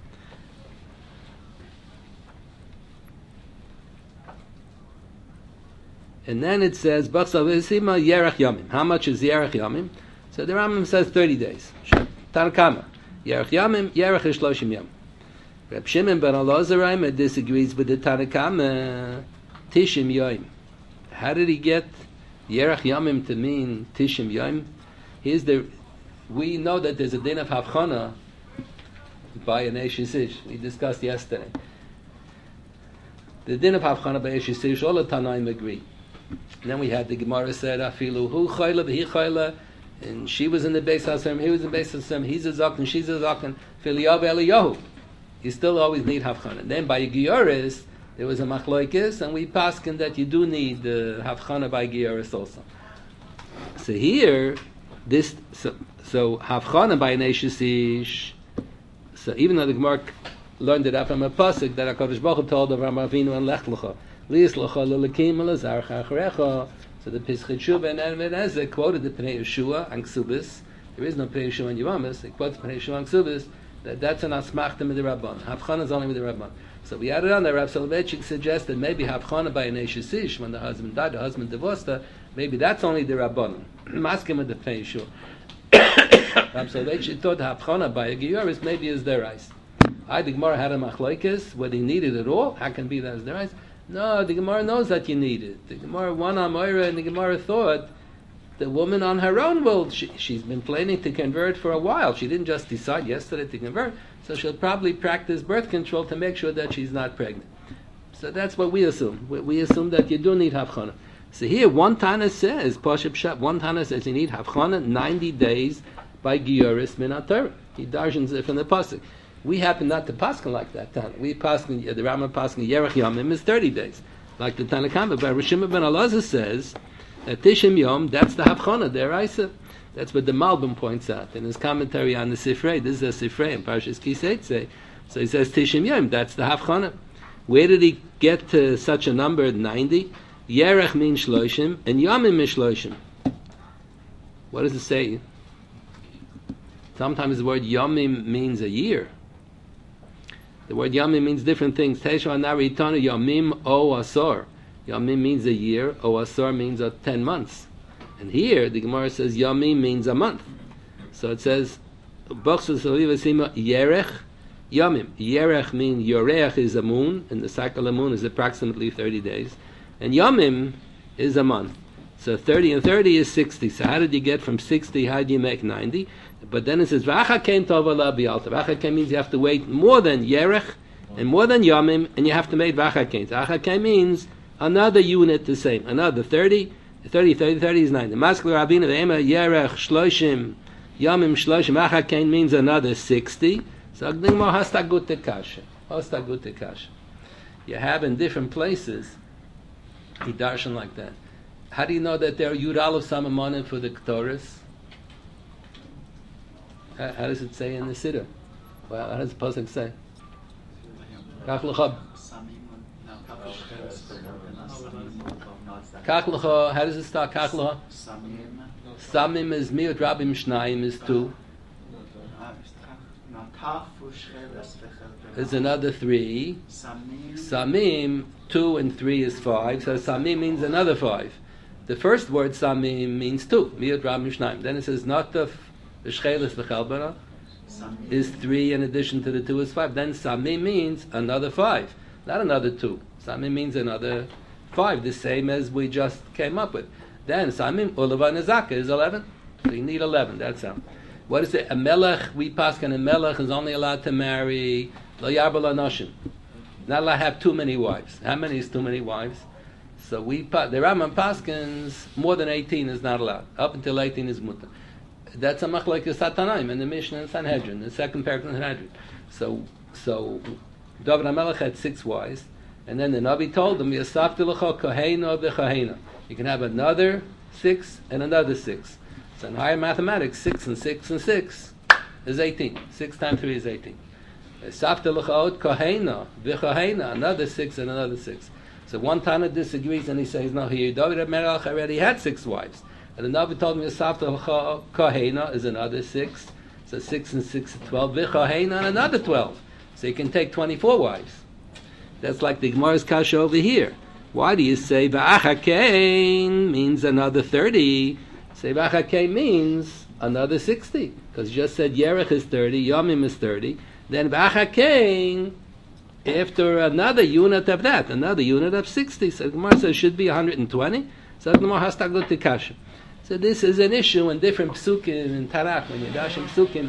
And then it says, Bachsavesima Yerach Yomim. How much is Yerach Yomim? So the Rambam says thirty days. Tanakama. Yerach Yomim, Yerach Shloshim Yom. Reb Shimon ben Elazar disagrees with the Tanakama. Tishim Yom. How did he get Yerach Yomim to mean Tishim Yom? Here's the. We know that there's a din of Havchana by an Eishisish. We discussed yesterday. The din of Havchana by Eishisish, all the Tanaim agree. And then we had the Gemara said, Afilu hu chayla v'hi chayla, and she was in the Beis Hashem, he was in the Beis Hashem, he's a Zaken, she's a Zaken, Filiyav Eliyahu. You still always need Havchana. And then by Gioris, there was a Machloikis, and we paskin that you do need uh, Havchana by Gioris also. So here, this, so, so Havchana by an Eishisish, so even though the Gemara learned it out from a pasuk that HaKadosh Baruch Hu told Avraham Avinu and Lech Lecha, so the Pischei Teshuva and Ebenezer quoted the Pnei Yeshua and Ksubis. There is no Pnei Yeshua and Yevamos. They quote Pnei Yeshua and Ksubis That, that's an asmachta with the Rabban. Havchana is only with the Rabban. So we added on that Rav Soloveitchik suggested maybe Havchana by an Eshes Ish, when the husband died, the husband divorced her, maybe that's only the Rabban. Maskim with the Feishur. Rav Soloveitchik thought Havchana by a Giyuris maybe is their eyes. I, the Gemara had a machlokes, whether he needed it all, how can it be that is their eyes? No, the Gemara knows that you need it. The Gemara, one Amoira, and the Gemara thought the woman on her own will, she, she's been planning to convert for a while. She didn't just decide yesterday to convert, so she'll probably practice birth control to make sure that she's not pregnant. So that's what we assume. We, we assume that you do need Havchana. So here, one Tana says, Pashup Shab, one Tana says you need Havchana ninety days by Giyuris Min HaTorah. He darshans it from the Pasuk. We happen not to paskin like that Tana. We paskin, the Rambam paskin Yerech Yamim is thirty days, like the Tana Kama. But Rishima ben Elazar says that Tishim Yom, that's the Havchana, there Isa. That's what the Malbim points out in his commentary on the Sifrei. This is a Sifrei in Parshas Kiseitze. So he says Tishim Yom, that's the Havchana. Where did he get to such a number, ninety? Yerech means Shloshim, and Yomim is Shloshim. What does it say? Sometimes the word Yomim means a year. The word Yomim means different things. Teisha Naritana Yomim O Asor. Yomim means a year, O Asor means a ten months. And here the Gemara says Yomim means a month. So it says Yerech Yomim. Yerech means Yorech is a moon, and the cycle of the moon is approximately thirty days. And Yomim is a month. So thirty and thirty is sixty. So how did you get from sixty, how do you make ninety? But then it says V'achakein tova bi'alta. V'achakein means you have to wait more than Yerech and more than Yomim, and you have to make V'achakein. V'achakein means another unit the same. Another thirty, thirty, thirty, thirty is ninety. Maskler Rabina Ve'ema Yerech Shloshim Yomim Shloshim V'achakein means another sixty. So Agdingmo hasta gute kasha. Hasta gute kasha. You have in different places he darshan like that. How do you know that there are Yud Aleph Samamonim for the Ketores? How, how does it say in the Siddur? Well, how does the pasuk say? Kach l'cha. Kach l'cha. How does it start? Kach l'cha. Samim is miut, Rabim Shnayim is two. There's another three. Samim, two and three is five. So Samim means another five. The first word Samim means two. Miut, Rabim Shnayim. Then it says not the The Shchelis v'chalbana is three in addition to the two is five. Then Samim means another five, not another two. Samim means another five, the same as we just came up with. Then Samim Ulava Nezaka is eleven. So you need eleven. That's how. What is it? A melech, we paskin a melech is only allowed to marry lo yarba lo noshim. Not allowed to have too many wives. How many is too many wives? So we the Rambam paskins more than eighteen is not allowed. Up until eighteen is mutar. That's a machlokes Satanaim in the Mishnah and Sanhedrin, the second paragraph in Sanhedrin. So, so David HaMelech had six wives, and then the Navi told him, "Yasafti l'cha kohena v'chahena." You can have another six and another six. So in higher mathematics, six and six and six is eighteen. Six times three is eighteen. Yasafti l'cha od kohena v'chahena, another six and another six. So one Tana disagrees, and he says, "No, here David HaMelech already had six wives." And the Navi told me Yasafta Kahena is another six. So six and six is twelve. V'chahena and another twelve. So you can take twenty-four wives. That's like the Gemara's kasha over here. Why do you say V'achakein means another thirty? Say V'achakein means another sixty. Because you just said Yerech is thirty, Yomim is thirty. Then V'achakein, after another unit of that, another unit of sixty. So the Gemara says it should be one hundred twenty. So the Gemara has to go to kasha. So this is an issue in different psukim in Tanakh, when you dash in psukim,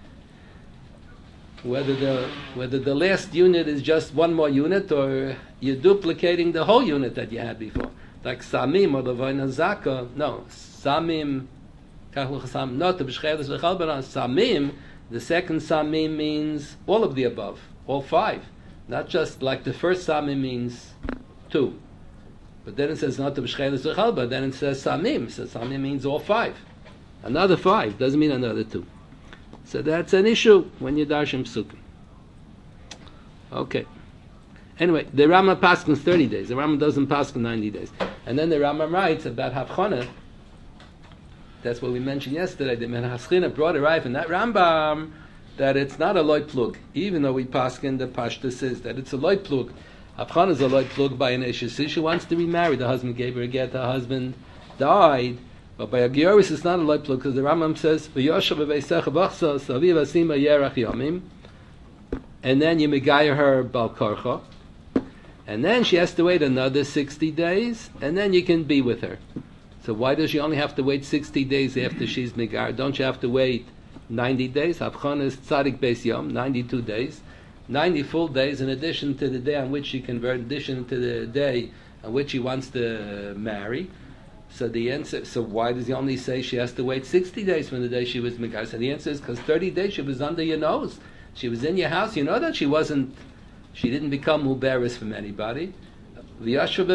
whether the whether the last unit is just one more unit or you're duplicating the whole unit that you had before. Like Samim or the Vayna Zaka. No, Samim, not the B'shchelis v'chalbanan. Samim, the second Samim means all of the above, all five. Not just like the first Samim means two. But then it says not the b'shchelis v'chalba. Then it says samim. So samim means all five. Another five doesn't mean another two. So that's an issue when you darshim psukim. Okay. Anyway, the Rambam paskins thirty days. The Rambam doesn't paskin ninety days. And then the Rambam writes about Havchana. That's what we mentioned yesterday. The Menhaschina brought a rife, and that Rambam that it's not a loy plug, even though we paskin the pashta says that it's a loy plug. Havchana is a loy plug by an eshes. She wants to remarry. The husband gave her a get. The husband died. But by a Gioris, it's not a loy plug because the Rambam says, "V'yoshav b'veisecha b'chsa saviv asima yerach yomim," and then you megayah her bal korcha, and then she has to wait another sixty days, and then you can be with her. So why does she only have to wait sixty days after she's megar? Don't you have to wait ninety days? Havchana is tzadik beis yom, ninety-two days, ninety full days in addition to the day on which she converted, in addition to the day on which she wants to marry. So the answer, so why does he only say she has to wait sixty days from the day she was megar? So the answer is because thirty days she was under your nose. She was in your house. You know that she wasn't, she didn't become muberis from anybody. The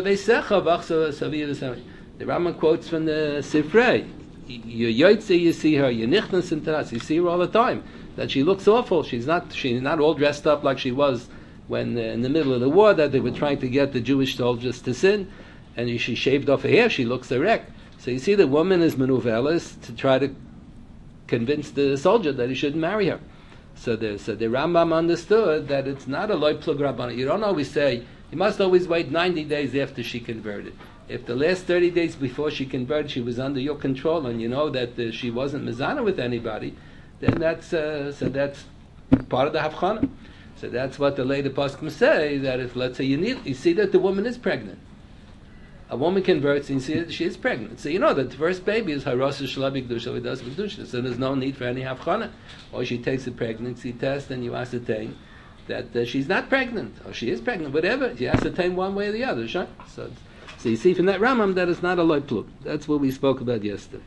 Rambam quotes from the Sifrei. You yoytze, you see her. You nichtnas in teras. You see her all the time. That she looks awful. She's not. She's not all dressed up like she was when uh, in the middle of the war that they were trying to get the Jewish soldiers to sin. And she shaved off her hair. She looks a wreck. So you see, the woman is manuvelas to try to convince the soldier that he shouldn't marry her. So the so the Rambam understood that it's not a loy plug rabbana. You don't always say you must always wait ninety days after she converted. If the last thirty days before she converted, she was under your control, and you know that uh, she wasn't mezana with anybody, then that's uh, so that's part of the havchana. So that's what the later poskim say, that if let's say you need, you see that the woman is pregnant, a woman converts and you see that she is pregnant. So you know that the first baby is harosa shalabik dusha v'das v'dusha. So there's no need for any havchana. Or she takes a pregnancy test and you ascertain that uh, she's not pregnant, or she is pregnant, whatever. You ascertain one way or the other. Sure? So. So you see from that Rambam that it's not a loy plug. That's what we spoke about yesterday.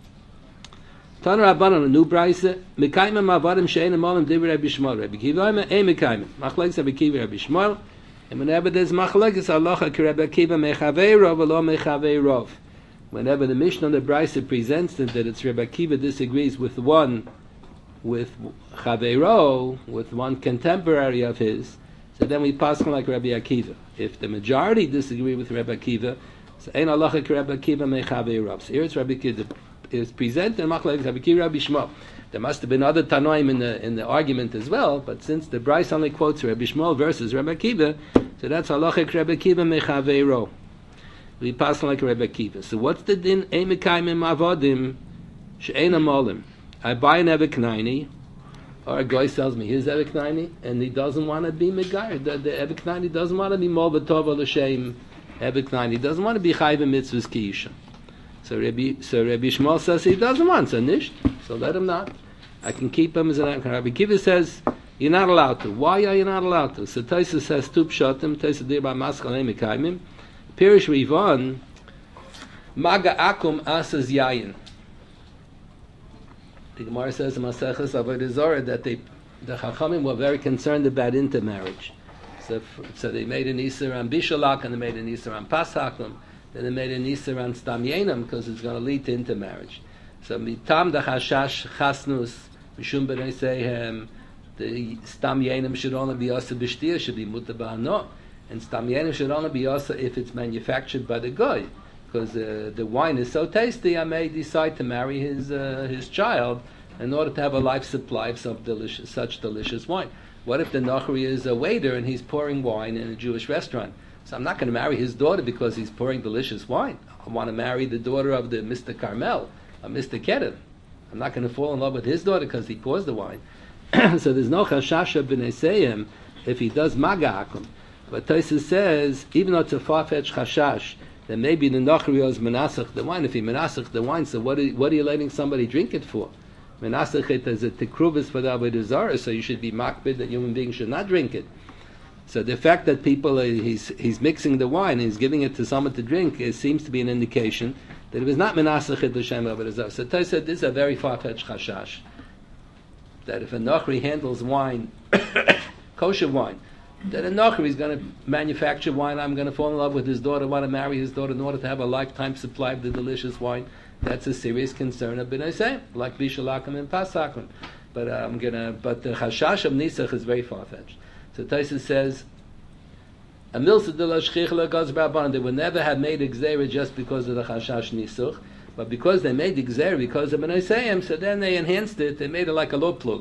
Tana Rabbanan, a new brayse, mekaimim mavadim she'enim olim divrei Rabbi Shmuel. Rabbi Kiva omer, ein mekaimim. Machlekes Rabbi Kiva, Rabbi Shmuel. And whenever there's machlekes halacha ki Rabbi Kiva mechavei rov v'lo mechavei rov. Whenever the Mishnah on the brayse presents it that it's Rabbi Kiva disagrees with one, with chaveiro, with one contemporary of his, so then we pass on like Rabbi Akiva. If the majority disagree with Rabbi Akiva, so ein halacha ki Rabbi Akiva mechavei rov. So here it's Rabbi Akiva is presented in machlekes Rabbi Akiva, Rabbi Shmuel. There must have been other Tanoim in the in the argument as well, but since the Bryce only quotes Rabbi Shmuel versus Rabbi Akiva, so that's halacha ki Rabbi Akiva mechavei rov. We pass on like Rabbi Akiva. So what's the din? Ein mekaimim avodim she'einam olim. I buy an Evik or a guy sells me his Evik and he doesn't want to be Megayer. The, the Evik doesn't want to be Mol B'tov or L'Shem Evik. He doesn't want to be Chayv Mitzvahs Kiyisha. So Rabbi, so Rabbi Shmuel says he doesn't want, so nish. So let him not. I can keep him as an Evik. Rabbi Kiva says you're not allowed to. Why are you not allowed to? So Taisa says Tup Shotim, Taisa Dir Ba Maskal Ein Mekaimim. Pirish Rivan Maga Akum Asas Yayin. The Gemara says in Maseches Avodah Zarah that they, the Chachamim were very concerned about intermarriage. So, so they made an Isser on Bishalak and they made an Isser on Pashakim. Then they made an Isser on Stam Yenam because it's going to lead to intermarriage. So Mitam the Hashash Chasnus Mishum B'nei Seihem, the Stam Yenam should only be Asa B'shtir, should be Muta B'Hano, and Stam Yenam should only be Asa if it's manufactured by the guy. Because uh, the wine is so tasty, I may decide to marry his uh, his child in order to have a life supply of some delicious, such delicious wine. What if the Nachri is a waiter and he's pouring wine in a Jewish restaurant? So I'm not going to marry his daughter because he's pouring delicious wine. I want to marry the daughter of the Mister Carmel, or Mister Kedem. I'm not going to fall in love with his daughter because he pours the wine. So there's no chashasha b'nei seim if he does maga'akum. But Tosfos says, even though it's a far-fetched chashash, then maybe the Nachri is menasach the wine. If he menasach the wine, so what are, what are you letting somebody drink it for? Menasach it as a tekruvis for the Avodah Zarah, so you should be makbid that human beings should not drink it. So the fact that people, uh, he's he's mixing the wine and he's giving it to someone to drink, it seems to be an indication that it was not menasach it l'shem Avodah Zarah. So Tosfos said this is a very far-fetched chashash, that if a Nachri handles wine, kosher wine, that a Nachri is going to manufacture wine. I'm going to fall in love with his daughter, want to marry his daughter in order to have a lifetime supply of the delicious wine. That's a serious concern of B'nai Seim, like Bishalakim and Pasakim. But uh, I'm gonna. But the chashash of nisach is very far fetched. So Tosfos says, a milsa de la shchichla goes b'aban. They would never have made a gzera just because of the chashash nisach, but because they made the gzera because of B'nai Seim, so then they enhanced it. They made it like a low plug.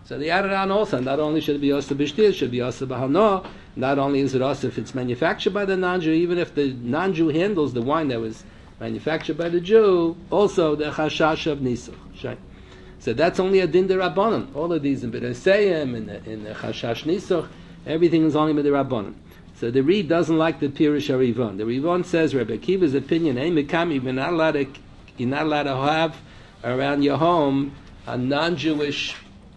So they added on also. Not only should it be also b'shtir, it should be also b'hano. Not only is it also if it's manufactured by the non-Jew, even if the non-Jew handles the wine that was manufactured by the Jew, also the chashash of nisuch. So that's only a din derabanan. All of these in B'Raseyim, in the, in the chashash nisuch, everything is only derabanan. So the Reed doesn't like the Pirush HaRivon. The Rivon says, Rebbe Akiva's opinion, hey, Mikami, you're not allowed to, you're not allowed to have around your home a non-Jewish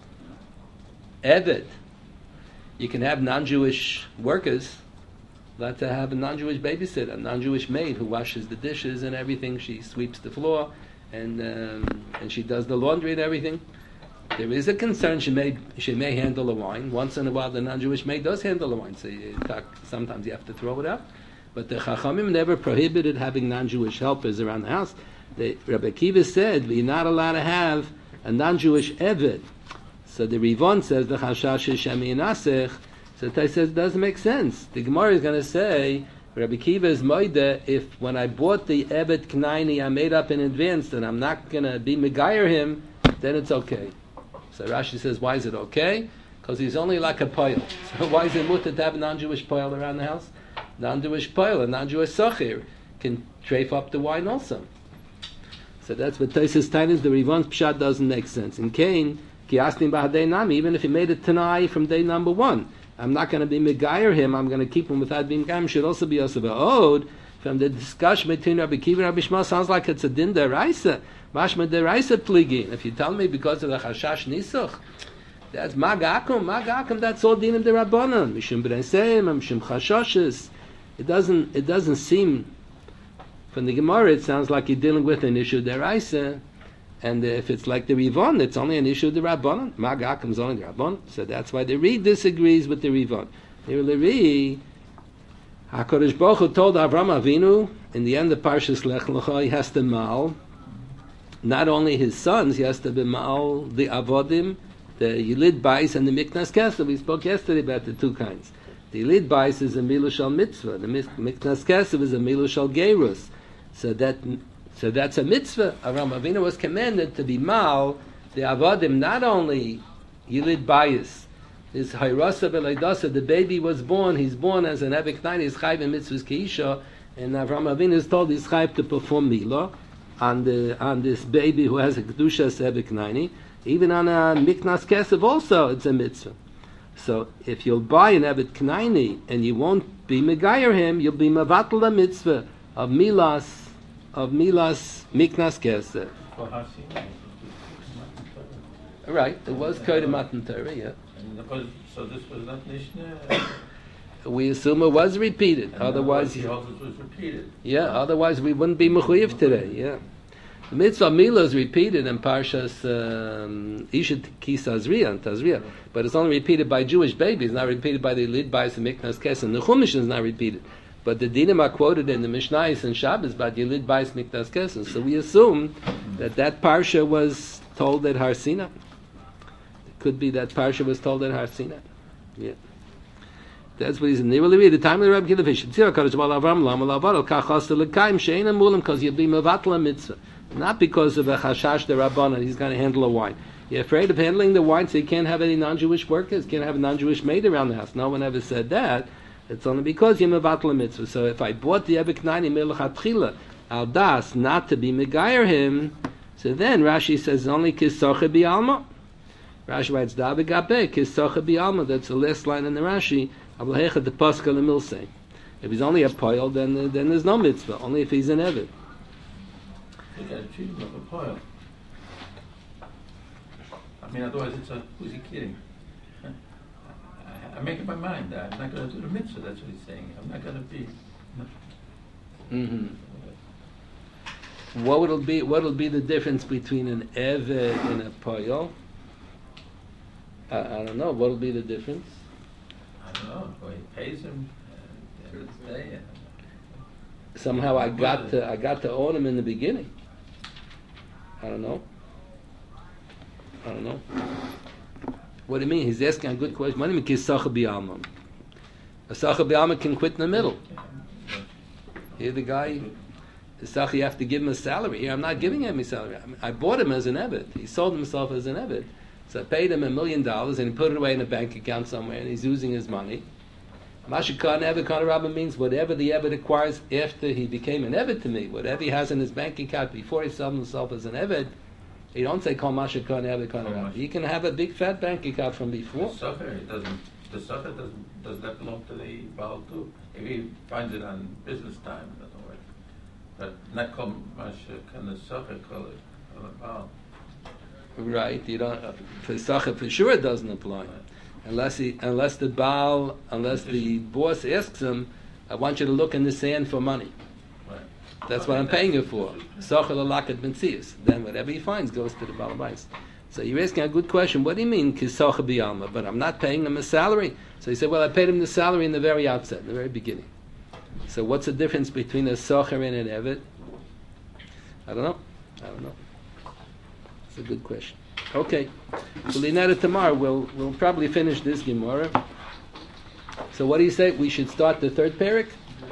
Eved. You can have non-Jewish workers, allowed to have a non-Jewish babysitter, a non-Jewish maid who washes the dishes and everything. She sweeps the floor and um, and she does the laundry and everything. There is a concern she may she may handle the wine. Once in a while, the non-Jewish maid does handle the wine, so you talk, sometimes you have to throw it out. But the Chachamim never prohibited having non-Jewish helpers around the house. The, Rabbi Akiva said, we're not allowed to have a non-Jewish Eved. So the Rivon says, the Chashash is Shemi Nasech. So Tai says, it doesn't make sense. The Gemara is going to say, Rabbi Akiva is Moide, if when I bought the Eved Knaini, I made up in advance that I'm not going to be Megayer him, then it's okay. So Rashi says, why is it okay? Because he's only like a poil. So why is it mutter to have a non-Jewish poil around the house? Non-Jewish poil, a non-Jewish sochir, can trafe up the wine also. So that's what Taisus Tainis, the Rivon's Pshat doesn't make sense. In Cain, Kiasnim Bahadei Nami, even if he made it Tanai from day number one, I'm not going to be Megayer him, I'm going to keep him without being Megayer, should also be also Ode. From the discussion between Rabbi Akiva and Rabbi Shmuel, sounds like it's a din deraisa. Mashma deraisa pligin. If you tell me because of the chashash nisuch, that's magakum, magakum. That's all dinim derabanan. Mishum b'neiseim, mishum chashoshes. It doesn't. It doesn't seem. From the Gemara, it sounds like you're dealing with an issue deraisa, and if it's like the Rivon, it's only an issue derabanan. Magakum is only derabanan. So that's why the Reed disagrees with the Rivon. The Reed. HaKadosh Baruch Hu told Avram Avinu in the end of Parshas Lech Lecha he has to mal not only his sons, he has to be mal the avodim, the Yilid Bais and the Miknas Kesef. We spoke yesterday about the two kinds. The Yilid Bais is a milu shal mitzvah. The Miknas Kesef is a milu shal gerus. So that so that's a mitzvah. Avram Avinu was commanded to be mal the avodim, not only Yilid Bais. Is Hayrasa Belaydasa, the baby was born, he's born as an Ebek Nine, he's Chayv in Mitzvahs Keisha, and Avram Avinu is told he's Chayv to perform Milah on, the, on this baby who has a Kedushas Ebek Nine. Even on a Miknas Kesef also, it's a mitzvah. So if you'll buy an Ebek Knaini and you won't be Megayer him, you'll be Mavatal the mitzvah of Milas, of Milas Miknas Kesef. Right, it was Kodem Matan Torah, yeah. So this was not Mishnah? We assume it was repeated. And otherwise, he also was repeated. Yeah, otherwise we wouldn't be mechuyev today. Yeah, the mitzvah milah is repeated in Parshas um, Ishet Kisazriya and Tazriya, but it's only repeated by Jewish babies, not repeated by the Lid Bais and Miknas Kesef. The Chumash is not repeated, but the dinim are quoted in the Mishnayos and Shabbos by the Lid Bais Miknas Kesef. So we assume that that parsha was told at Har Sinai. Could be that parsha was told at Har Sinai. Yeah. That's what he's in. They will read the time of the Rabbi Akiva Fish. Because you'll be mevatla mitzvah. Not because of a chashash the rabbanan, he's going to handle a wine. You're afraid of handling the wine, so you can't have any non-Jewish workers, can't have a non-Jewish maid around the house. No one ever said that. It's only because you're mevatla mitzvah. So if I bought the Ebek Nine melchatchila al das not to be megayer him, so then Rashi says only kisoche bi'alma. Rashi writes, "Dabe gabe kisocha bi'alma." That's the last line in the Rashi. Avlehecha the pascha lemilsei. If he's only a poil, then then there's no mitzvah. Only if he's an eved. You got to treat him like a poil. I mean, otherwise, it's a who's he kidding? I, I make up my mind that I'm not going to do the mitzvah. That's what he's saying. I'm not going to be. Mm-hmm. What will be? What will be the difference between an eved and a poil? I, I don't know. What will be the difference? I don't know. Well, he pays him uh, at the end of the day. Somehow I got to I got to own him in the beginning. I don't know. I don't know. What do you mean? He's asking a good question. What do you mean kisacha bi'alma? A sacha bi'alma can quit in the middle. Here the guy, the sacha, you have to give him a salary. Here I'm not giving him a salary. I, mean, I bought him as an eved. He sold himself as an eved. So I paid him a million dollars and he put it away in a bank account somewhere and he's using his money. Mashikon Eved Kana Rabba means whatever the Eved acquires after he became an Eved to me, whatever he has in his bank account before he sold himself as an Eved, you don't say Kol Mashikon Eved Kana Rabba. He can have a big fat bank account from before. The Sofer, it doesn't, the Sofer doesn't, does that belong to the Baal too? If he finds it on business time, it doesn't work. But not Kol Mashikon the Sofer, call it, call it Baal. Right, you don't, uh, for Sacha for sure it doesn't apply. Unless he, unless the Baal, unless the boss asks him, I want you to look in the sand for money. Right. That's what I'm paying you for. Sochel alakat b'ntzius. Then whatever he finds goes to the Baal Bais. So you're asking a good question. What do you mean kisocha b'yalma? But I'm not paying him a salary. So he said, well, I paid him the salary in the very outset, in the very beginning. So what's the difference between a socher and an evet? I don't know. I don't know. It's a good question. Okay, so Linetta tomorrow we'll we'll probably finish this Gemara. So what do you say? We should start the third parak?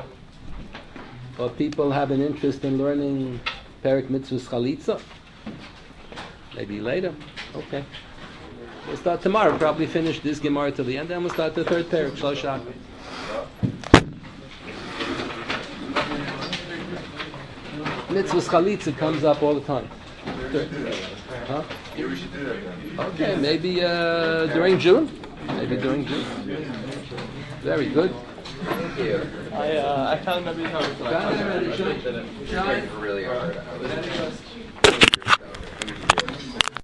Or people have an interest in learning parak mitzvahs chalitza? Maybe later. Okay. We'll start tomorrow. Probably finish this Gemara till the end, then we'll start the third parak. Shlosh Mitzvahs chalitza comes up all the time. Huh? Yeah, we should do that then. Okay, maybe uh, during June. Maybe during June. Very good. I uh, I found every time. Got it, ready, Sean? Really hard.